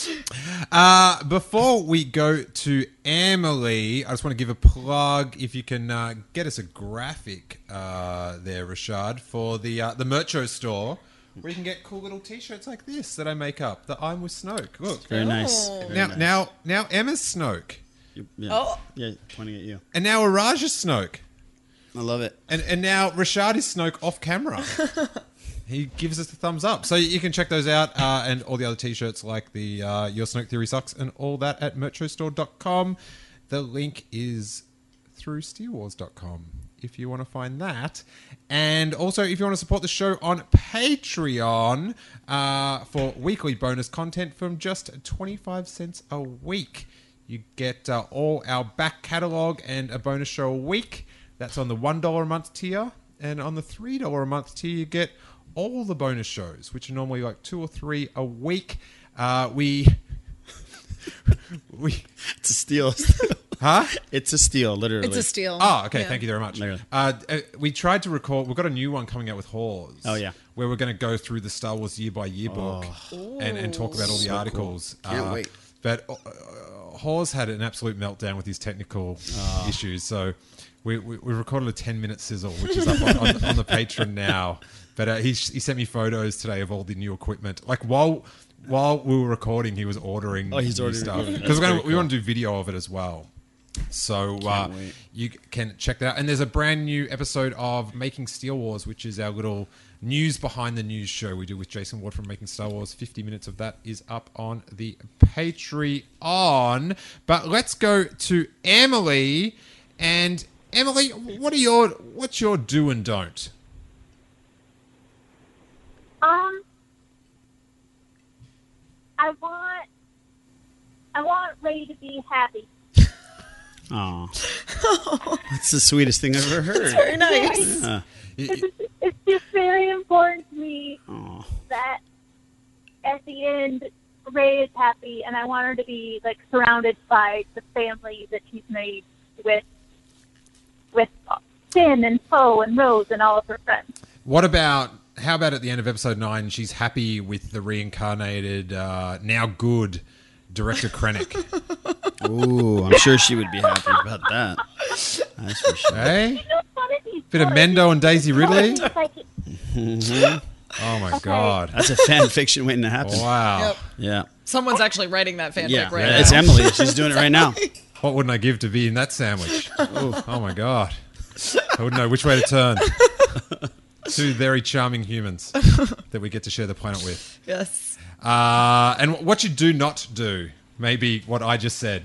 uh, before we go to Emily, I just want to give a plug. If you can uh, get us a graphic uh, there, Rashad, for the uh, the Mercho store, where you can get cool little T-shirts like this that I make up. The I'm with Snoke. Look,
Very nice.
Oh.
Very
now,
nice.
now, now, Emma's Snoke,
Yeah.
Oh.
Yeah, pointing at you.
and now Araja's Snoke,
I love it.
and and now Rashad is Snoke off camera. He gives us the thumbs up. So you can check those out uh, and all the other T-shirts like the uh, Your Snoke Theory Sucks and all that at mercho store dot com. The link is through steele wars dot com if you want to find that. And also, if you want to support the show on Patreon uh, for weekly bonus content from just twenty-five cents a week. You get uh, all our back catalogue and a bonus show a week. That's on the one dollar a month tier. And on the three dollars a month tier, you get all the bonus shows, which are normally like two or three a week. Uh, we... we
It's a steal.
Huh?
It's a steal, literally.
It's a steal.
Oh, okay.
Yeah.
Thank you very much.
Literally.
Uh, uh, we tried to record. We've got a new one coming out with Hawes.
Oh, yeah.
Where we're going to go through the Star Wars year by year book and, and talk about all the
So cool.
articles.
Can't
uh,
wait.
But uh, Hawes had an absolute meltdown with his technical issues. So we, we, we recorded a ten minute sizzle, which is up on, on, on the Patreon now. But uh, he, he sent me photos today of all the new equipment. Like while while we were recording, he was ordering
Oh, he's
new
ordering
stuff.
equipment.
Because
That's
we
very
want to
cool.
do video of it as well. So uh,
Can't wait.
you can check that out. And there's a brand new episode of Making Steel Wars, which is our little news behind the news show we do with Jason Ward from Making Star Wars. fifty minutes of that is up on the Patreon. But let's go to Emily. And Emily, what are your what's your do and don't?
Um, I want, I want Ray to be happy.
Oh, that's the sweetest thing I've ever heard.
That's very nice.
Yeah.
It's, it's just very important to me
Oh.
that at the end Ray is happy, and I want her to be like surrounded by the family that she's made with with Finn and Poe and Rose and all of her friends.
What about how about at the end of episode nine? She's happy with the reincarnated, uh, now good director Krennic.
Ooh, I'm sure she would be happy about that. That's for sure.
Hey, bit of Mendo and Daisy Ridley.
Mhm.
Oh my
Okay.
God,
That's a fan fiction waiting to happen.
wow.
Yep.
Yeah.
Someone's actually writing that fanfic
Yeah,
right
yeah,
now.
it's Emily. She's doing it right now.
What wouldn't I give to be in that sandwich? Oh, oh my God. I wouldn't know which way to turn. Two very charming humans that we get to share the planet with.
Yes.
Uh, and what you do not do, maybe what I just said.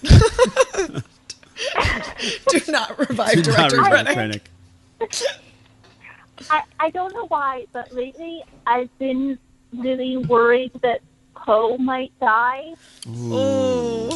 Do not revive
Do not
director
revive
Krennic.
Krennic.
I, I don't know why, but lately I've been really worried that Poe might die,
Ooh.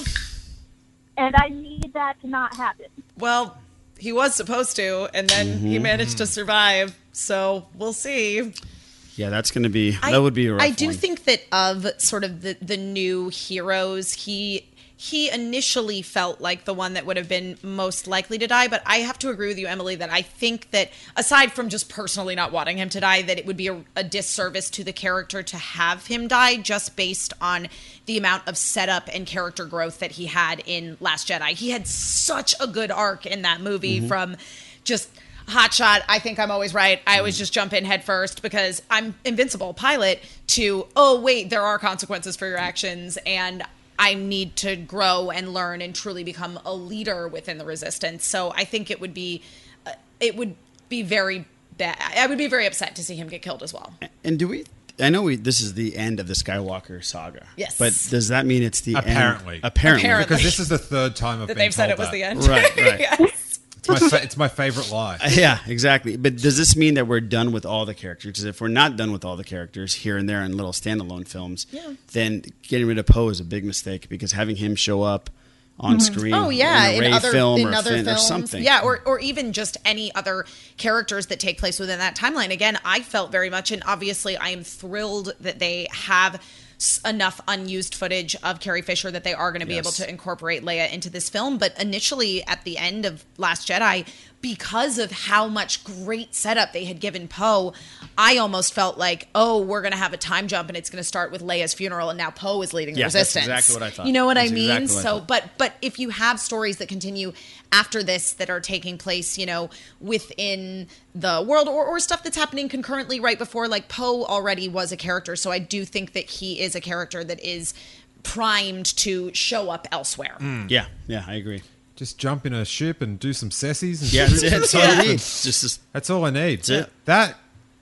and I need that to not happen.
Well, he was supposed to, and then he
Mm-hmm.
managed to survive. So we'll see.
Yeah, that's going to be,
I-
that would be a rough
I do
one.
think that of sort of the, the new heroes, he he initially felt like the one that would have been most likely to die. But I have to agree with you, Emily, that I think that aside from just personally not wanting him to die, that it would be a, a disservice to the character to have him die just based on the amount of setup and character growth that he had in Last Jedi. He had such a good arc in that movie,
Mm-hmm.
from just hotshot, I think I'm always right, I always just jump in head first because I'm invincible pilot, to, oh wait, there are consequences for your actions, and I need to grow and learn and truly become a leader within the Resistance. So I think it would be uh, it would be very bad. I would be very upset to see him get killed as well.
And do we, I know we, this is the end of the Skywalker saga.
Yes.
But does that mean it's the
Apparently.
end? Apparently.
Apparently.
Because this is the third time I've
That
been
they've said
told
it was
that.
the end.
Right, right.
Yes.
It's my, fa- it's my favorite lie.
Yeah, exactly. But does this mean that we're done with all the characters? Because if we're not done with all the characters here and there in little standalone films,
Yeah.
then getting rid of Poe is a big mistake, because having him show up on screen
Oh yeah,
in a
in,
Rey
other
film
in
or,
other
Finn
films,
or something.
yeah, or or even just any other characters that take place within that timeline. Again, I felt very much, and obviously, I am thrilled that they have s- enough unused footage of Carrie Fisher that they are going to be able
Yes.
to incorporate Leia into this film. But initially, at the end of Last Jedi, because of how much great setup they had given Poe, I almost felt like, oh, we're going to have a time jump and it's going to start with Leia's funeral, and now Poe is leading the
Yeah, that's
Resistance.
exactly what I thought.
You know what
That's
I mean?
exactly what I
so,
thought.
but but if you have stories that continue after this that are taking place, you know, within the world, or, or stuff that's happening concurrently right before, like Poe already was a character, so I do think that he is a character that is primed to show up elsewhere.
Yeah, yeah, I agree.
Just jump in a ship and do some sassies. And
Yeah,
shoot
that's it.
some
That's all
stuff.
I need. Just, just
That's all I need.
That's it.
That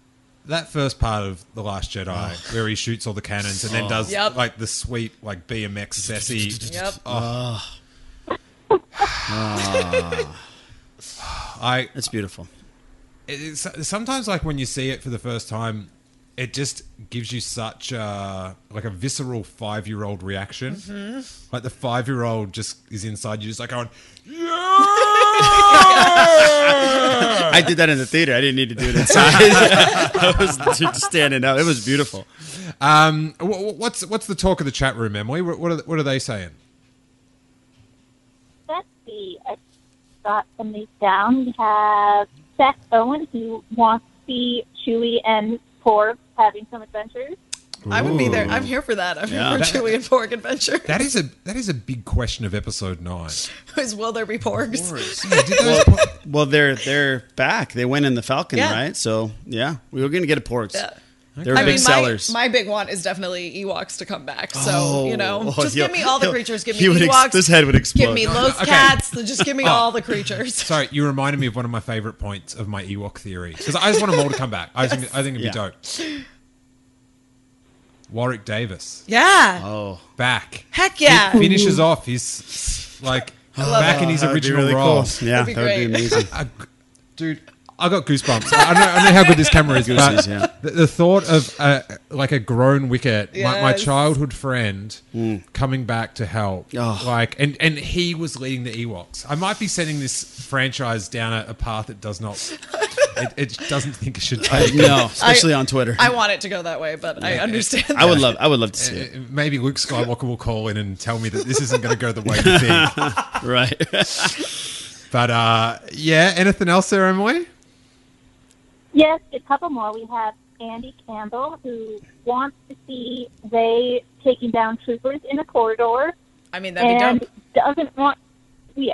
that first part of The Last Jedi, where he shoots all the cannons and then does
Yep.
like the sweet like B M X sassy.
Yep.
Oh,
ah,
I
that's beautiful.
it's, sometimes like when you see it for the first time, it just gives you such uh, like a visceral five year old reaction.
Mm-hmm.
Like the five year old just is inside you, just like going,
I did that in the theater. I didn't need to do it inside. I was just standing up. It was beautiful.
Um, wh- wh- what's what's the talk of the chat room, Emily? What what are, what are they saying?
That see. I got some of these down. We have Seth Owen, who wants to see Chewie and Porg having some adventures.
I would be there. I'm here for that. I'm
Yeah.
here
That-
for Chewie and Porg adventure.
That is a that is a big question of episode nine.
Is will there be Porgs?
well, well, they're they're back. They went in the Falcon,
Yeah.
right? So yeah, we were gonna get a Porgs.
Yeah.
They're
I
big
mean,
sellers.
My, my big one is definitely Ewoks to come back. So,
Oh,
you know,
oh,
just
he'll-
give me all the
he'll-
creatures. Give me
he would ex-
Ewoks.
this head would explode.
Give me
No, no,
Loth
okay.
Cats. Just give me
Oh.
all the creatures.
Sorry, you reminded me of one of my favorite points of my Ewok theory because I just want them all to come back. I think I think it'd be
Yeah.
dope. Warwick Davis.
Yeah.
Oh,
back.
Heck yeah.
He finishes off. He's like back in his
That would be
original
really
role.
cool. Yeah, That'd be that would be great. amazing.
Uh, dude, I got goosebumps. I don't know, I don't know how good this camera is, but
Goosies, yeah.
the, the thought of uh, like a grown Wicket, my, my
Yes.
childhood friend, coming back to help,
Oh.
like, and and he was leading the Ewoks. I might be sending this franchise down a, a path it does not. It, it doesn't think it should
I-
take.
no, especially on Twitter.
I want it to go that way, but I understand.
I would
that.
love. I would love to see
Uh,
it.
Maybe Luke Skywalker will call in and tell me that this isn't going to go the way you think.
Right.
But uh, yeah, anything else there, Emily?
Yes, a couple more. We have Andy Campbell, who wants to see Rey taking down troopers in a corridor.
I mean, that'd be
and
dope.
doesn't want, yeah,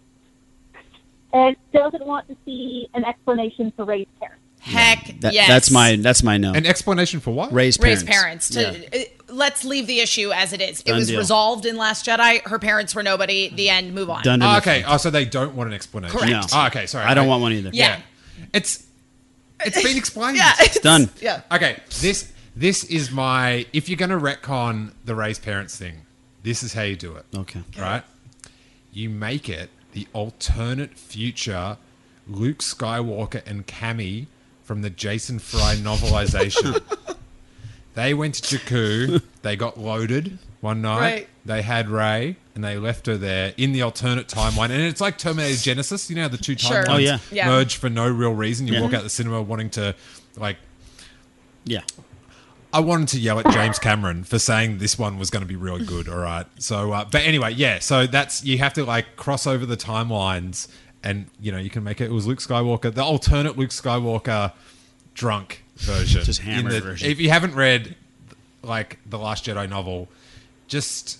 and doesn't want to see an explanation for Rey's parents.
Heck
That,
yes.
That's my. That's my no.
An explanation for what?
Rey's
Rey's
parents.
parents. To,
Yeah.
uh, let's leave the issue as it is. It
Done
was
deal.
resolved in Last Jedi. Her parents were nobody. The end. Move on.
Done.
Oh, okay. Oh, so they don't want an explanation.
Correct.
No.
Oh, okay. Sorry.
I don't want one either.
Yeah.
It's it's been explained.
Yeah,
It's done.
Yeah.
Okay. This this is my. If you're going to retcon the Rey's parents thing, this is how you do it.
Okay.
Right. You make it the alternate future Luke Skywalker and Cammy from the Jason Fry novelization. They went to Jakku. They got loaded one night.
Right.
They had Rey, and they left her there in the alternate timeline. And it's like Terminator Genesis. You know how the two
Sure.
timelines
Oh, yeah.
Yeah.
merge for no real reason. You
Yeah.
walk out the cinema wanting to, like,
Yeah.
I wanted to yell at James Cameron for saying this one was going to be really good. All right. So, uh, but anyway, yeah. So that's, you have to like cross over the timelines, and you know you can make it. It was Luke Skywalker, the alternate Luke Skywalker, drunk version,
Just
In
hammered
the-
version.
If you haven't read like the Last Jedi novel, just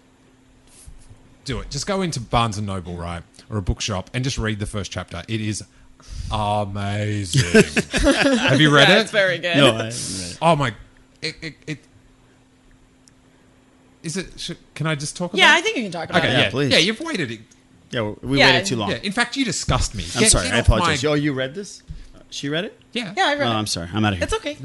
do it. Just go into Barnes and Noble, right, or a bookshop, and just read the first chapter. It is amazing. Have you read
Yeah,
it?
it's very good.
No, I haven't read it.
Oh my! It, it, it is it. Should, can I just talk about?
Yeah,
it?
I think you can talk about
Okay,
it.
yeah,
Yeah, please.
yeah. You've waited. it-
Yeah, we- we
Yeah.
waited too long.
Yeah. In fact, you disgust me.
I'm
Get-
sorry.
get
I
off my-
apologize. Oh, you read this? She read it?
yeah.
Yeah, I read
Oh,
it.
I'm sorry. I'm out of here.
It's okay.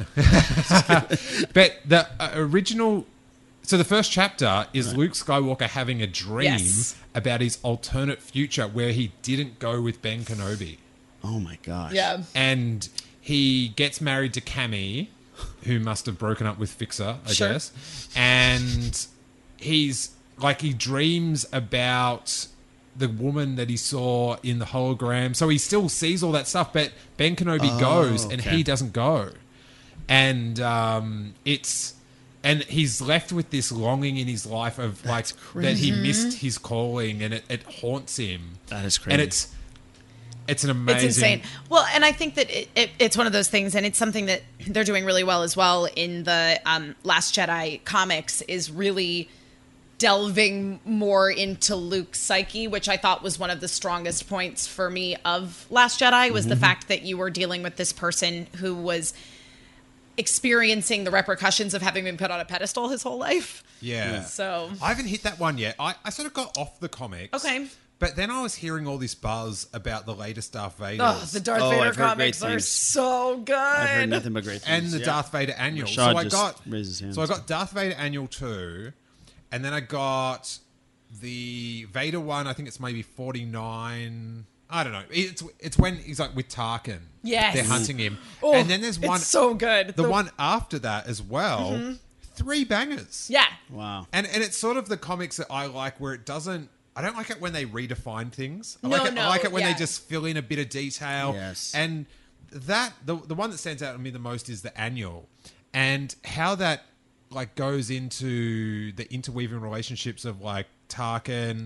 But the uh, original. So the first chapter is Luke Skywalker having a dream
Yes.
about his alternate future where he didn't go with Ben Kenobi,
Oh my gosh.
Yeah.
and he gets married to Cammy, who must have broken up with Fixer, I
Sure.
guess. And he's like, he dreams about the woman that he saw in the hologram. So he still sees all that stuff, but Ben Kenobi
Oh,
goes and
okay.
he doesn't go. And um, it's, and he's left with this longing in his life of like that he missed his calling, and it, it haunts him.
That is crazy.
And it's, it's an amazing.
It's insane. Well, and I think that it, it, it's one of those things, and it's something that they're doing really well as well in the um, Last Jedi comics, is really delving more into Luke's psyche, which I thought was one of the strongest points for me of Last Jedi, was the fact that you were dealing with this person who was experiencing the repercussions of having been put on a pedestal his whole life.
Yeah.
So
I haven't hit that one yet. I, I sort of got off the comics.
Okay.
But then I was hearing all this buzz about the latest Darth Vader.
oh, the Darth
Oh,
Vader
I've heard great
comics are
things.
so good.
I've heard nothing but great
and
things.
the
yeah.
Darth Vader annual.
Rashad
so I
just
got
raised his hand.
So I got Darth Vader annual two, and then I got the Vader one. I think it's maybe forty-nine. I don't know. It's it's when he's like with Tarkin.
Yes.
They're hunting him.
Oh,
and then there's
it's
one
so good.
The,
The-
one after that as well. Three bangers.
Yeah.
Wow.
And and it's sort of the comics that I like where it doesn't. I don't like it when they redefine things. I
No,
like it,
no,
I like it when
yeah.
they just fill in a bit of detail.
Yes.
And that the the one that stands out to me the most is the annual, and how that like goes into the interweaving relationships of like Tarkin,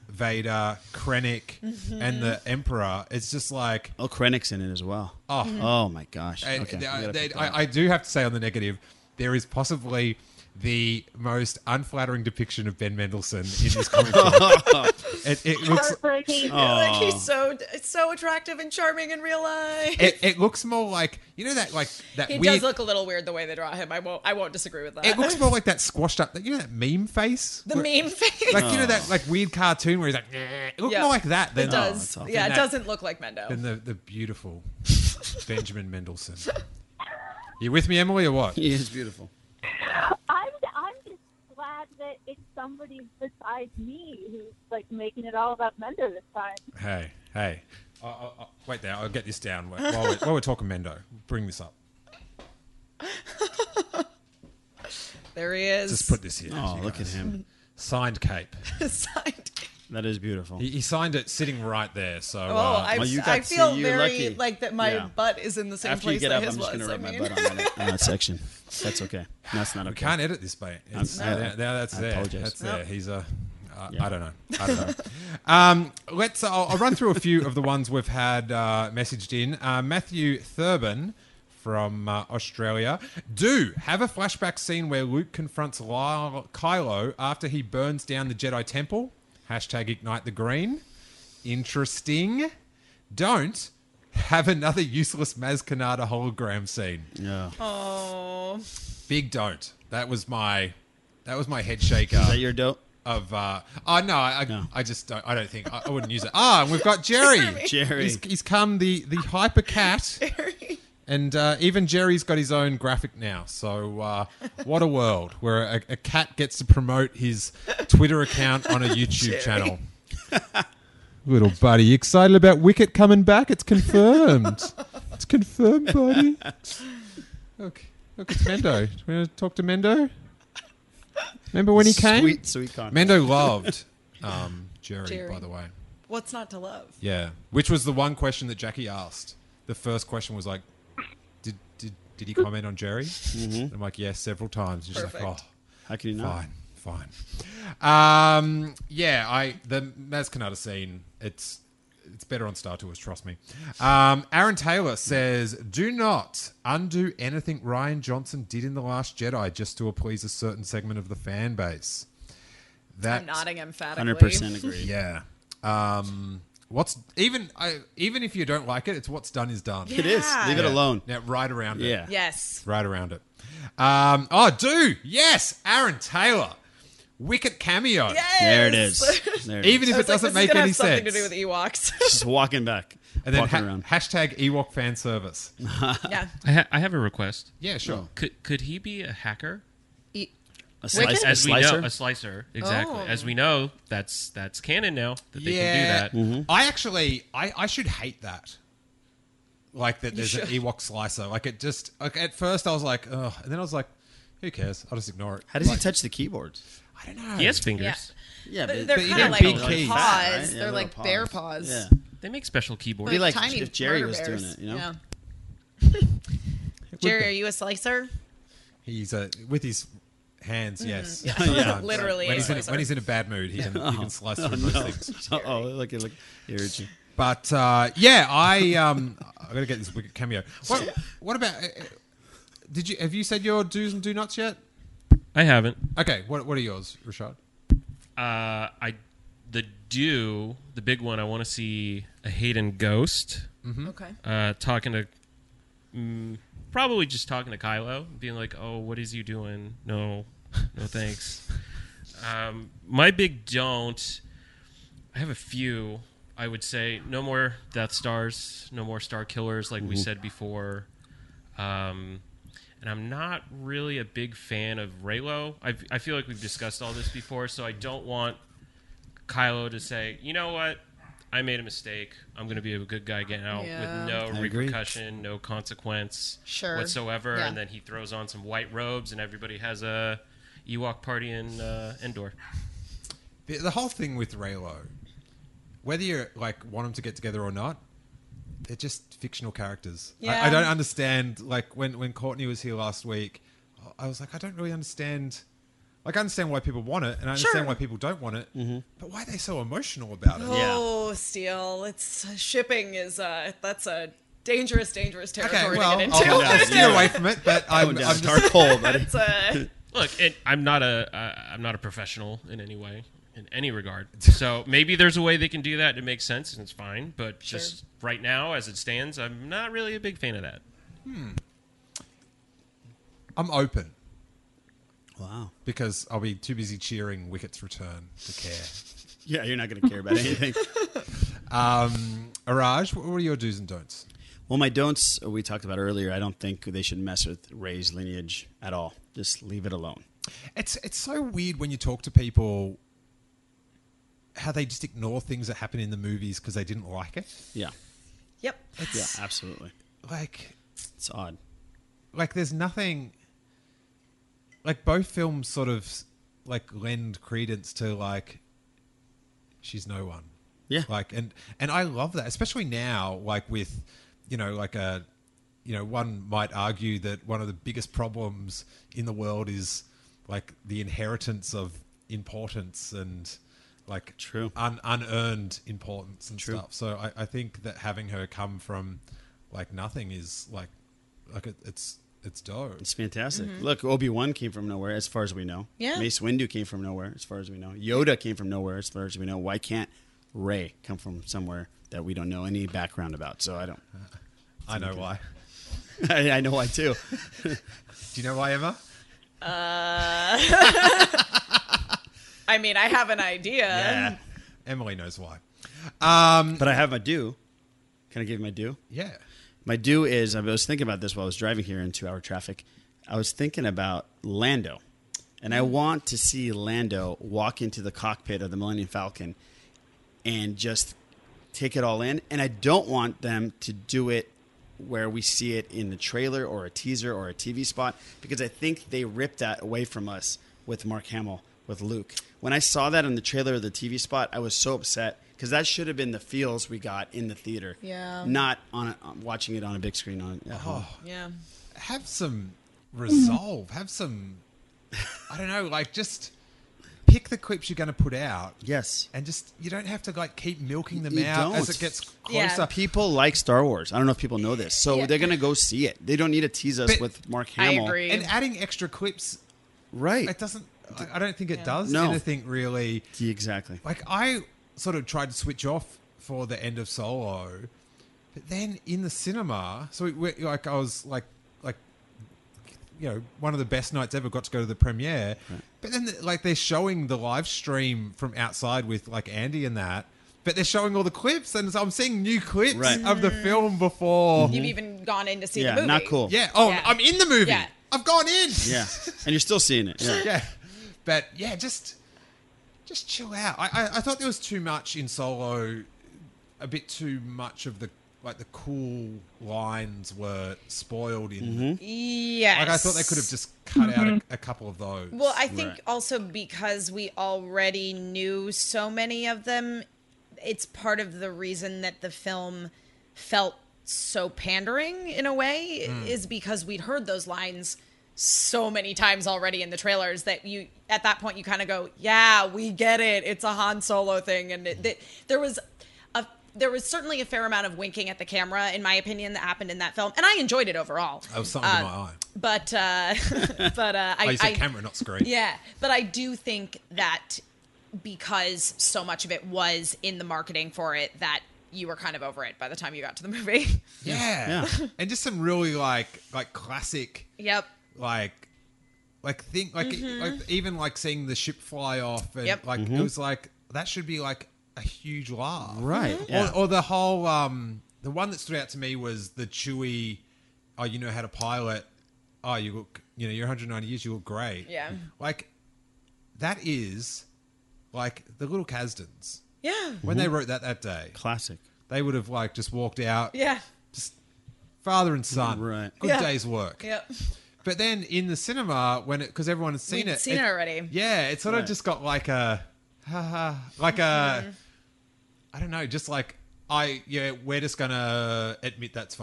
Vader, Krennic,
Mhm.
and the Emperor. It's just like
Oh, Krennic's in it as well.
Oh.
Mm-hmm.
Mhm.
oh my gosh.
And
Okay,
they-
I gotta
they-
pick that up.
I, I do have to say on the negative, there is possibly the most unflattering depiction of Ben Mendelsohn in this comic book. it, it looks
Heartbreaking. Like he's so so attractive and charming in real life.
it, it looks more like you know that like that
he
weird.
does look a little weird the way they draw him. I won't. I won't disagree with that.
It looks more like that squashed up. You know that meme face.
the
Where-
meme face.
Like you know that like weird cartoon where he's like. "Nah." It looks
Yeah.
more like that than
It does.
than
yeah, it
that-
doesn't look like Mendo.
Than the the beautiful Benjamin Mendelsohn. You with me, Emily, or what?
He is beautiful.
I'm I'm just glad that it's somebody besides me who's like making it all about Mendo this time.
Hey, hey. Uh, uh, uh, wait there, I'll get this down while we're, while we're talking Mendo. Bring this up.
There he is.
Just put this here.
Oh,
you
look
guys.
at him.
Signed cape.
Signed.
That is beautiful.
He, he signed it sitting right there. So
Oh,
uh,
I,
well, you got
I
to
feel
see you
very
lucky.
like that. My
Yeah.
butt is in the same
After you
place
get
that
up,
his
I'm just
was.
going to
I
rub my
mean.
butt on that, on that section. That's okay. That's not
we
okay.
can't edit this, mate. It's,
I'm- I-
now, now that's
I
there.
apologize.
That's
Nope.
there. He's a. Uh,
Yeah.
I don't know. I don't know. um, let's. I'll, I'll run through a few of the ones we've had uh, messaged in. Uh, Matthew Thurban from uh, Australia. Do have a flashback scene where Luke confronts Lyle, Kylo after he burns down the Jedi Temple. Hashtag ignite the green. Interesting. Don't have another useless Maz Kanata hologram scene.
Yeah.
Oh.
Big don't. That was my. That was my head shaker.
Is that your dope?
Of uh, oh no, I,
No.
I just don't. I don't think I, I wouldn't use it. Ah, and we've got Jerry.
Jerry.
He's, he's come the the hyper cat, and uh, even Jerry's got his own graphic now. So uh, what a world where a, a cat gets to promote his Twitter account on a YouTube
Jerry.
channel. Little buddy, excited about Wicket coming back? It's confirmed. It's confirmed, buddy. Look, look, it's Mendo. Do you want to talk to Mendo? Remember when he came?
Sweet, sweet contact.
Mendo loved um, Jerry,
Jerry.
by the way.
What's not to love?
Yeah, which was the one question that Jackie asked. The first question was like, "Did did, did he comment on Jerry?"
Mhm.
I'm like, "Yes, several times." And she's like,
Perfect.
"Oh,
How can you not?
fine, fine." Um, yeah, I the Maz Kanata scene. It's it's better on Star Tours, trust me. Um, Aaron Taylor says, "Do not undo anything Ryan Johnson did in The Last Jedi just to appease a certain segment of the fan base." That
I'm nodding emphatically.
one hundred percent agree.
yeah. Um, what's even I, even if you don't like it, it's what's done is done.
It is.
Yeah.
Leave it
Yeah.
alone.
Yeah, right around
Yeah.
it.
Yes.
Right around it. Um, oh, do yes, Aaron Taylor, Wicket cameo.
Yes.
There it is. There it
Even
is.
if
I
it
was like,
doesn't
this
make
is gonna
any
have something
sense.
to do with Ewoks.
Just walking back.
And then
walking
ha-
around.
hashtag Ewok fan service.
yeah.
I, ha- I have a request.
Yeah, sure.
Could could he be a hacker?
E-
A, slice, a
As we
slicer?
know, a slicer, exactly.
Oh.
As we know, that's that's canon now that they
yeah,
can do that.
I actually, I, I should hate that. Like that, there's an
should.
Ewok slicer. Like it just, like at first I was like, oh, and then I was like, who cares? I'll just ignore it.
How does
like,
he touch the keyboards?
I don't know.
He has fingers.
Yeah.
Yeah,
They're,
but,
they're
but you
kind of
get
like
big
paws.
keys.
Fat, right? Yeah,
They're
little
like
paws.
bear paws.
Yeah.
They make special keyboards.
Be like
tiny
if Jerry
murder
was doing
bears.
it, you know?
Yeah. Jerry, are you a slicer?
He's uh, with his hands, yes.
yeah.
Sometimes.
Literally
When
a
he's, in,
slicer.
when he's in a bad mood, he can, he can slice through
Oh,
most
no.
things.
Oh, look, look, irritant.
But uh, yeah, I um, I got to get this Wicket cameo. What, what about? Uh, uh, did you have you said your do's and do nots yet?
I haven't.
Okay, what what are yours, Rashad?
Uh, I the do the big one. I want to see a Hayden Ghost.
Okay.
Uh, talking to, mm, probably just talking to Kylo, being like, "Oh, what is you doing? No, no thanks." um, my big don't. I have a few. I would say no more Death Stars, no more Star Killers, like we said before. Um, and I'm not really a big fan of Reylo. I I feel like we've discussed all this before, so I don't want Kylo to say, you know what, I made a mistake. I'm going to be a good guy getting out
Yeah.
with no
I agree.
repercussion, no consequence
Sure.
whatsoever.
Yeah.
And then he throws on some white robes, and everybody has a Ewok party in uh, Endor.
The, the whole thing with Reylo, whether you like want them to get together or not, they're just fictional characters. I,
Yeah.
I don't understand. Like when when Courtney was here last week, I was like, I don't really understand Like, I understand why people want it, and I understand
Sure.
why people don't want it,
Mm-hmm.
but why are they so emotional about it?
Oh, Steele, it's shipping is uh that's a dangerous, dangerous territory
Okay, well,
to get into.
I'll, I'll steer away from it, but I'm,
Going
I'm
down
just...
dark hole, buddy.
It's a
Look, it, I'm not a uh, I'm not a professional in any way, in any regard. So maybe there's a way they can do that. It makes sense and it's fine. But just right now, as it stands, I'm not really a big fan of that.
Hmm. I'm open.
Wow.
Because I'll be too busy cheering Wicket's return to care.
Yeah, you're not going to care about anything.
um, Araj, what are your do's and don'ts?
Well, my don'ts, we talked about earlier. I don't think they should mess with Rey's lineage at all. Just leave it alone.
It's it's so weird when you talk to people how they just ignore things that happen in the movies because they didn't like it.
Yeah.
Yep.
It's,
Yeah, absolutely.
Like,
it's odd.
Like, there's nothing. Like, both films sort of like lend credence to like she's no one.
Yeah.
Like, and and I love that, especially now. Like with, you know, like a, you know, one might argue that one of the biggest problems in the world is like the inheritance of importance and like
true
un, unearned importance and
True.
stuff. So I, I think that having her come from like nothing is like like it, it's it's dope.
It's fantastic.
Mm-hmm.
Look, Obi-Wan came from nowhere, as far as we know.
Yeah.
Mace Windu came from nowhere, as far as we know. Yoda came from nowhere, as far as we know. Why can't Rey come from somewhere that we don't know any background about? So I don't.
I know why.
I, I know why too.
Do you know why, Emma?
Uh, I mean, I have an idea.
Yeah. Emily knows why. Um,
but I have my due. Can I give you my due?
Yeah.
My due is, I was thinking about this while I was driving here in two-hour traffic. I was thinking about Lando. And I want to see Lando walk into the cockpit of the Millennium Falcon and just take it all in. And I don't want them to do it where we see it in the trailer or a teaser or a T V spot, because I think they ripped that away from us with Mark Hamill, with Luke. When I saw that in the trailer or the T V spot, I was so upset, because that should have been the feels we got in the theater.
Yeah.
Not on a, watching it on a big screen on at home.
Oh,
Yeah.
have some resolve. Have some, I don't know, like just pick the clips you're going to put out.
Yes.
And just, you don't have to like keep milking them
You
out as
don't.
it gets
Yeah.
closer.
People like Star Wars. I don't know if people know this. So
Yeah.
they're going to go see it. They don't need to tease us
But-
with Mark
I
Hamill.
agree.
And adding extra clips,
Right.
it doesn't, I, I don't think it
Yeah.
does
No.
anything really.
Exactly.
Like, I sort of tried to switch off for the end of Solo, but then in the cinema, so we, we, like I was like, like, you know, one of the best nights ever. Got to go to the premiere,
Right.
but then like they're showing the live stream from outside with like Andy and that. But they're showing all the clips, and so I'm seeing new clips
Right.
of the film before.
You've even gone in to see
Yeah,
the movie.
not cool.
Yeah. Oh,
Yeah.
I'm in the movie.
Yeah.
I've gone in.
Yeah. And you're still seeing it. Yeah.
Yeah. But yeah, just just chill out. I, I I thought there was too much in Solo, a bit too much of the like the cool lines were spoiled in.
Mm-hmm.
Yes.
Like I thought they could have just cut out a, a couple of those.
Well, I think
Right.
also because we already knew so many of them, it's part of the reason that the film felt so pandering in a way,
Mm.
is because we'd heard those lines so many times already in the trailers that you, at that point, you kind of go, yeah, we get it. It's a Han Solo thing. And it, it, there was a, there was certainly a fair amount of winking at the camera, in my opinion, that happened in that film. And I enjoyed it overall.
that was something
Uh,
in my eye.
But, uh, but, uh, I,
Oh, you said
I-
camera, not screen.
yeah, but I do think that because so much of it was in the marketing for it, that you were kind of over it by the time you got to the movie.
Yeah.
Yeah.
And just some really like like classic
Yep.
like like think like like even like seeing the ship fly off and
Yep.
like it was like that should be like a huge laugh.
Right.
Mm-hmm.
Yeah.
Or, or the whole um the one that stood out to me was the Chewie, oh, you know how to pilot, oh, you look, you know, you're one hundred ninety years, you look great.
Yeah.
Like that is like the little Kasdans
Yeah.
when they wrote that that day,
Classic.
they would have like just walked out,
Yeah.
just father and son,
Right.
good
Yeah.
day's work.
Yep.
But then in the cinema, when it, because everyone had seen
We'd
it,
seen it already.
Yeah, it sort of
Right.
just got like a, ha ha, like a,
Mm-hmm.
I don't know, just like I, yeah, we're just gonna admit that's funny.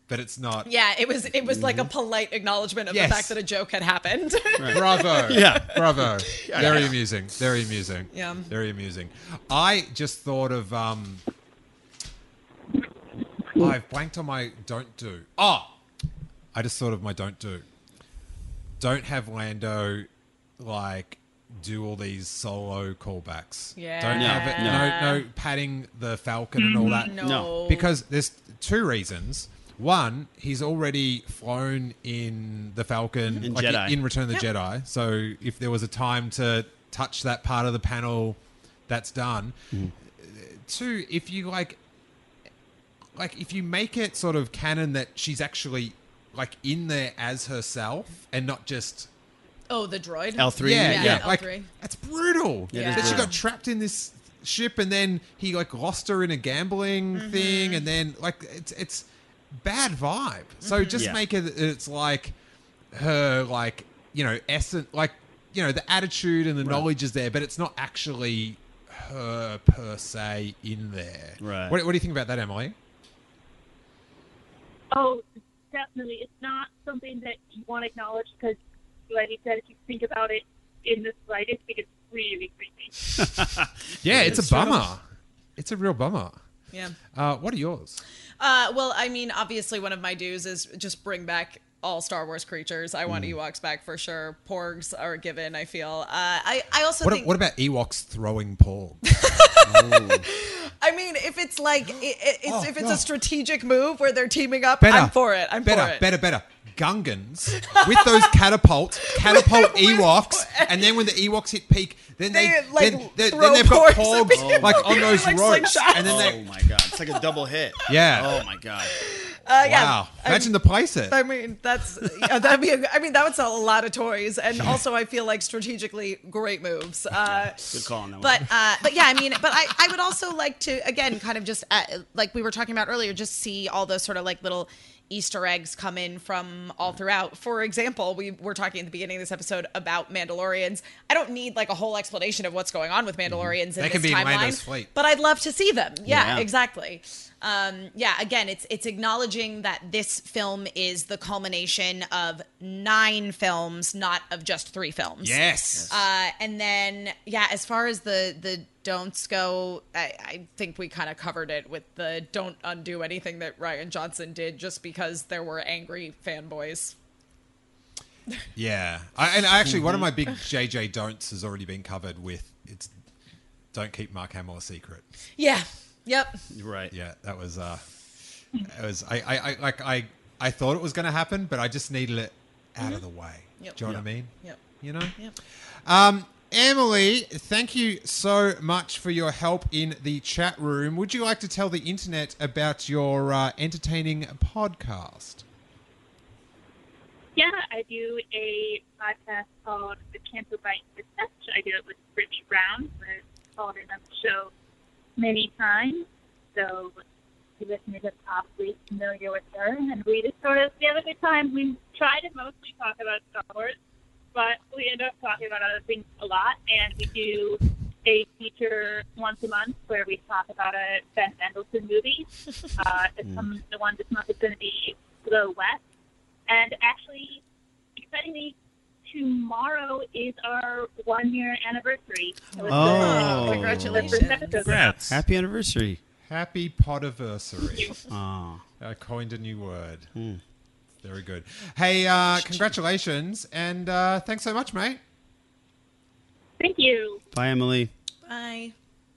but it's not.
Yeah, it was it was like a polite acknowledgement of
Yes.
the fact that a joke had happened.
Bravo.
Yeah.
Bravo.
Yeah.
Very
Yeah.
amusing. Very amusing.
Yeah.
Very amusing. I just thought of um I've blanked on my don't do. Oh, I just thought of my don't do. Don't have Lando like do all these solo callbacks.
Yeah.
Don't have it. No, no padding the Falcon and all that.
No. No.
Because there's two reasons. One, he's already flown in the Falcon
In
like
Jedi.
in Return of the
Yep.
Jedi. So if there was a time to touch that part of the panel, that's done. Two, if you like like if you make it sort of canon that she's actually like in there as herself and not just
Oh, the droid.
L three.
yeah,
Yeah,
yeah,
L
like
three.
that's brutal.
Yeah.
That she
brutal.
got trapped in this ship and then he like lost her in a gambling
Mm-hmm.
thing and then like it's it's bad vibe. So just
Yeah.
make it it's like her like you know essence like you know the attitude and the knowledge is there, but it's not actually her per se in there.
Right.
What, what do you think about that, Emily?
Oh, definitely. It's not something that you want to acknowledge because, like you said, if you think about it in the slightest, it's really creepy.
Yeah, it's,
It's
a
true.
bummer. It's a real bummer.
Yeah.
Uh, what are yours?
Uh, well, I mean, obviously, one of my dues is just bring back all Star Wars creatures. I want Ewoks back for sure. Porgs are a given, I feel. Uh, I, I also
What,
think...
what about Ewoks throwing porgs?
I mean, if it's like... It, it, it's,
Oh,
if it's
no.
a strategic move where they're teaming up,
Better.
I'm for it. I'm
better,
for it.
better, better. Gungans with those catapults, catapult Ewoks, and then when the Ewoks hit peak, then they,
They, like,
then, they,
throw
then they've got
porgs at
porgs
people.
like on those
Like
ropes,
slingshots.
and then
Oh
they
my god, it's like a double hit.
Yeah.
Oh my god.
Uh, yeah.
wow.
I-
Imagine the playset.
I mean, that's yeah, that'd be. A, I mean, that would sell a lot of toys, and also I feel like strategically great moves. Uh,
Good call on that
but
one.
uh, but yeah, I mean, but I, I would also like to again kind of just uh, like we were talking about earlier, just see all those sort of like little Easter eggs come in from all throughout. For example, we were talking at the beginning of this episode about Mandalorians. I don't need like a whole explanation of what's going on with Mandalorians
They
in
can
this
be in
timeline,
Lando's fleet.
but I'd love to see them. Yeah,
Yeah.
exactly. Um, yeah, again, it's it's acknowledging that this film is the culmination of nine films, not of just three films.
Yes.
Uh, and then, yeah, as far as the the don'ts go, I, I think we kind of covered it with the don't undo anything that Ryan Johnson did just because there were angry fanboys.
Yeah. I, and actually, one of my big J J don'ts has already been covered with it's don't keep Mark Hamill a secret.
Yeah. Yep.
Right.
Yeah, that was uh it was I I, I like I I thought it was going to happen, but I just needed it out of the way.
Yep.
Do you know what I mean?
Yep.
You know?
Yep.
Um Emily, thank you so much for your help in the chat room. Would you like to tell the internet about your uh, entertaining podcast?
Yeah, I do a podcast called The Cancer Bite Research. I do it with Brittany Brown. We've called it on the show many times, so the listeners are probably familiar with her. And we just sort of we have a good time. We try to mostly talk about Star Wars, but we end up talking about other things a lot. And we do a feature once a month where we talk about a Ben Mendelsohn movie. Uh, it's some, the one this month is going to be Go West. And actually, excitingly, tomorrow is our one-year anniversary. So it's
Oh.
the-
Congratulations.
the first episode.
Congrats.
Happy anniversary.
Happy Podiversary.
Oh.
I coined a new word.
Hmm.
Very good. Hey, uh, congratulations, and uh, thanks so much, mate.
Thank you.
Bye, Emily.
Bye.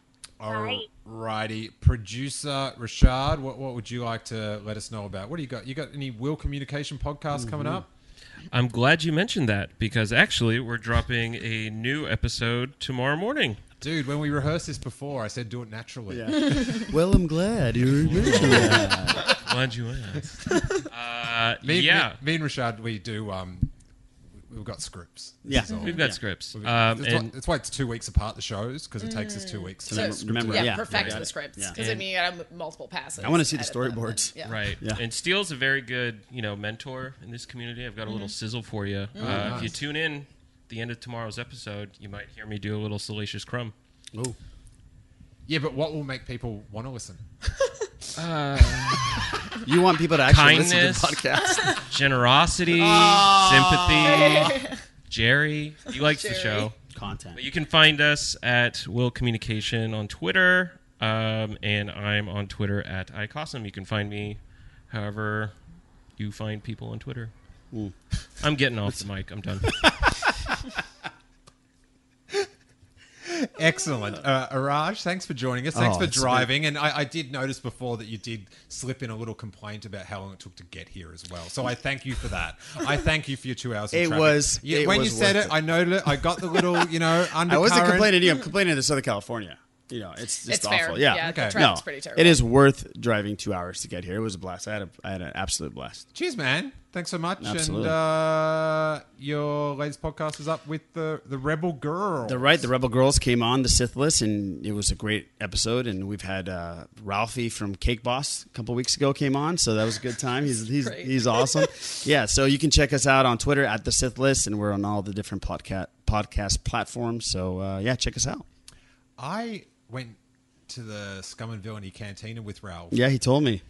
Alrighty. Producer Rashad, what, what would you like to let us know about? What do you got? You got any Will Communication podcasts coming up?
I'm glad you mentioned that because actually we're dropping a new episode tomorrow morning.
Dude, when we rehearsed this before, I said do it naturally.
Well, I'm glad you mentioned that.
Glad you asked. Uh,
Me,
yeah,
me, me and Rashad, we do. Um, we've got scripts.
Yeah.
This is all.
we've got
Yeah.
scripts.
We've-
Um,
that's,
and
why, that's why it's two weeks apart, the shows, because it takes us two weeks to
So,
make script
remember,
yeah,
yeah.
perfect
Yeah.
the scripts
Yeah.
because I
And-
mean you gotta have multiple passes.
I wanna see the
edit them,
storyboards.
and- Yeah.
Right.
Yeah.
And Steele's a very good, you know, mentor in this community. I've got a little sizzle for you. Uh, If you tune in at the end of tomorrow's episode, you might hear me do a little Salacious Crumb.
Oh.
Yeah, but what will make people want to listen?
Uh,
You want people to actually listen
kindness,
to the podcast.
generosity,
Oh.
sympathy. Jerry, he likes the
Jerry.
show.
Content.
But you can find us at Will Communication on Twitter, um, and I'm on Twitter at iCosm. You can find me however you find people on Twitter.
Mm.
I'm getting off the mic. I'm done.
Excellent. Uh, Araj, thanks for joining us. Thanks
Oh,
for
it's
driving. And I, I did notice before that you did slip in a little complaint about how long it took to get here as well. So I thank you for that. I thank you for your two hours of
It
traffic.
was-
Yeah,
it
when
was
you said
worth
it,
it.
I noted it. I got the little, you know, undercurrent.
I wasn't complaining to you. I'm complaining to Southern California. You know, it's just
It's
awful.
fair.
Yeah.
Yeah, the
Okay.
traffic's
No,
pretty terrible.
it is worth driving two hours to get here. It was a blast. I had, a, I had an absolute blast.
Cheers, man. Thanks so much.
Absolutely.
And uh, your latest podcast is up with the, the Rebel Girl.
The right, the Rebel Girls came on the Sith list, and it was a great episode. And we've had uh, Ralphie from Cake Boss a couple weeks ago came on, so that was a good time. He's he's
Great.
he's awesome. Yeah, so you can check us out on Twitter at the Sith list, and we're on all the different podcast podcast platforms. So uh, yeah, check us out.
I went to the Scum and Villainy Cantina with Ralph.
Yeah, he told me.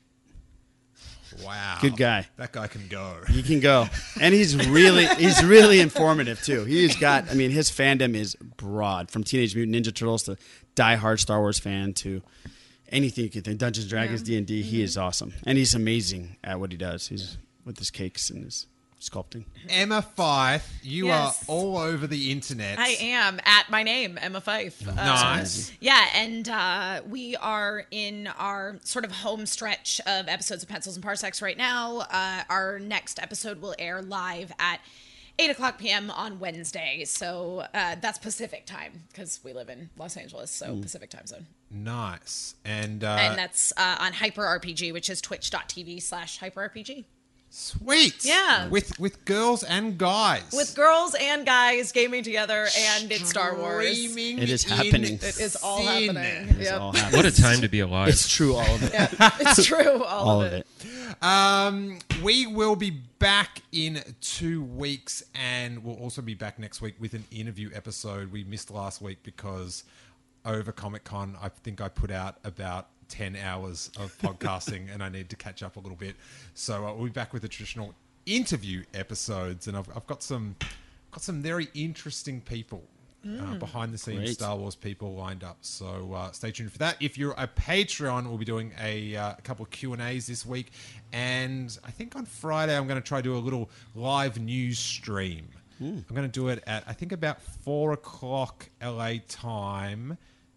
Wow.
Good guy.
That guy can go.
He can go, and he's really he's really informative too. He's got, I mean, his fandom is broad, from Teenage Mutant Ninja Turtles to diehard Star Wars fan to anything you can think. Dungeons and Dragons, D and D. He is awesome, and he's amazing at what he does. He's with his cakes and his sculpting.
Emma Fife, you
Yes.
are all over the internet.
I am at my name, Emma Fife. Uh,
Nice.
yeah, and uh, we are in our sort of home stretch of episodes of Pencils and Parsecs right now. Uh, our next episode will air live at eight o'clock p.m. on Wednesday. So uh, that's Pacific time because we live in Los Angeles, so Pacific time zone.
Nice. And, uh,
and that's uh, on HyperRPG, which is twitch.tv slash HyperRPG.
sweet.
Yeah.
With with girls and guys.
With girls and guys gaming together, and it's Star Wars.
Streaming
It is
in
happening.
It is all
sin.
happening.
It's
Yep.
all happening.
What a time to be alive.
It's true, all of it.
Yeah, it's true. All,
all
of
of
it.
it.
Um, we will be back in two weeks, and we'll also be back next week with an interview episode. We missed last week because over Comic Con, I think I put out about ten hours of podcasting, and I need to catch up a little bit. So uh, we'll be back with the traditional interview episodes, and I've, I've got some got some very interesting people. Uh, behind the scenes
Great.
Star Wars people lined up, so uh, stay tuned for that. If you're a Patreon, we'll be doing a, uh, a couple of Q and A's this week, and I think on Friday I'm going to try to do a little live news stream. I'm going to do it at I think about four o'clock L A time,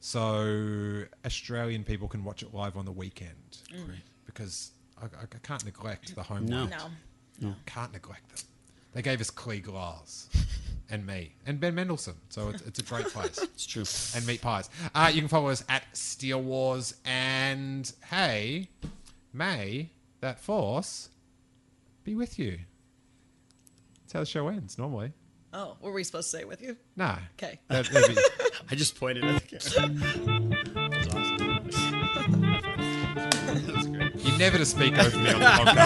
so Australian people can watch it live on the weekend. Because I, I can't neglect the home
No.
one.
No.
Can't neglect them. They gave us Clee Glass and me and Ben Mendelsohn, so it's, it's a great place.
It's true.
And meat pies. Uh, you can follow us at Steel Wars. And hey, may that force be with you. That's how the show ends normally.
Oh, were we supposed to say it with you?
Nah.
Okay.
That, that'd be,
I just pointed at the camera. That's awesome. That's great.
you're never to speak over me on the podcast.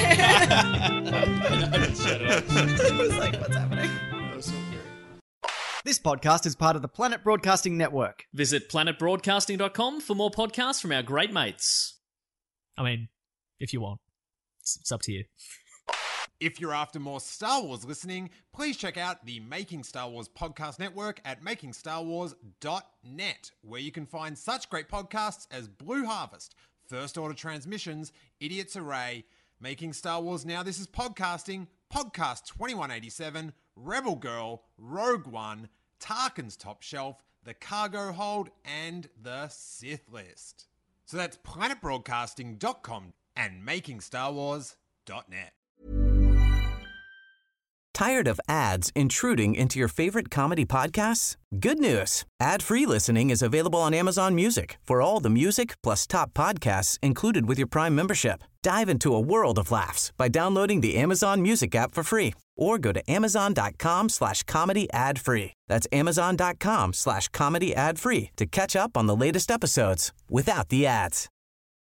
Shut up.
I was like, what's happening?
That was so great.
This podcast is part of the Planet Broadcasting Network.
Visit planet broadcasting dot com for more podcasts from our great mates.
I mean, if you want. It's, it's up to you.
If you're after more Star Wars listening, please check out the Making Star Wars podcast network at making star wars dot net, where you can find such great podcasts as Blue Harvest, First Order Transmissions, Idiot's Array, Making Star Wars Now This Is Podcasting, Podcast twenty-one eighty-seven, Rebel Girl, Rogue One, Tarkin's Top Shelf, The Cargo Hold, and The Sith List. So that's planet broadcasting dot com and making star wars dot net.
Tired of ads intruding into your favorite comedy podcasts? Good news. Ad-free listening is available on Amazon Music for all the music plus top podcasts included with your Prime membership. Dive into a world of laughs by downloading the Amazon Music app for free or go to amazon.com slash comedy ad free. That's amazon.com slash comedy ad free to catch up on the latest episodes without the ads.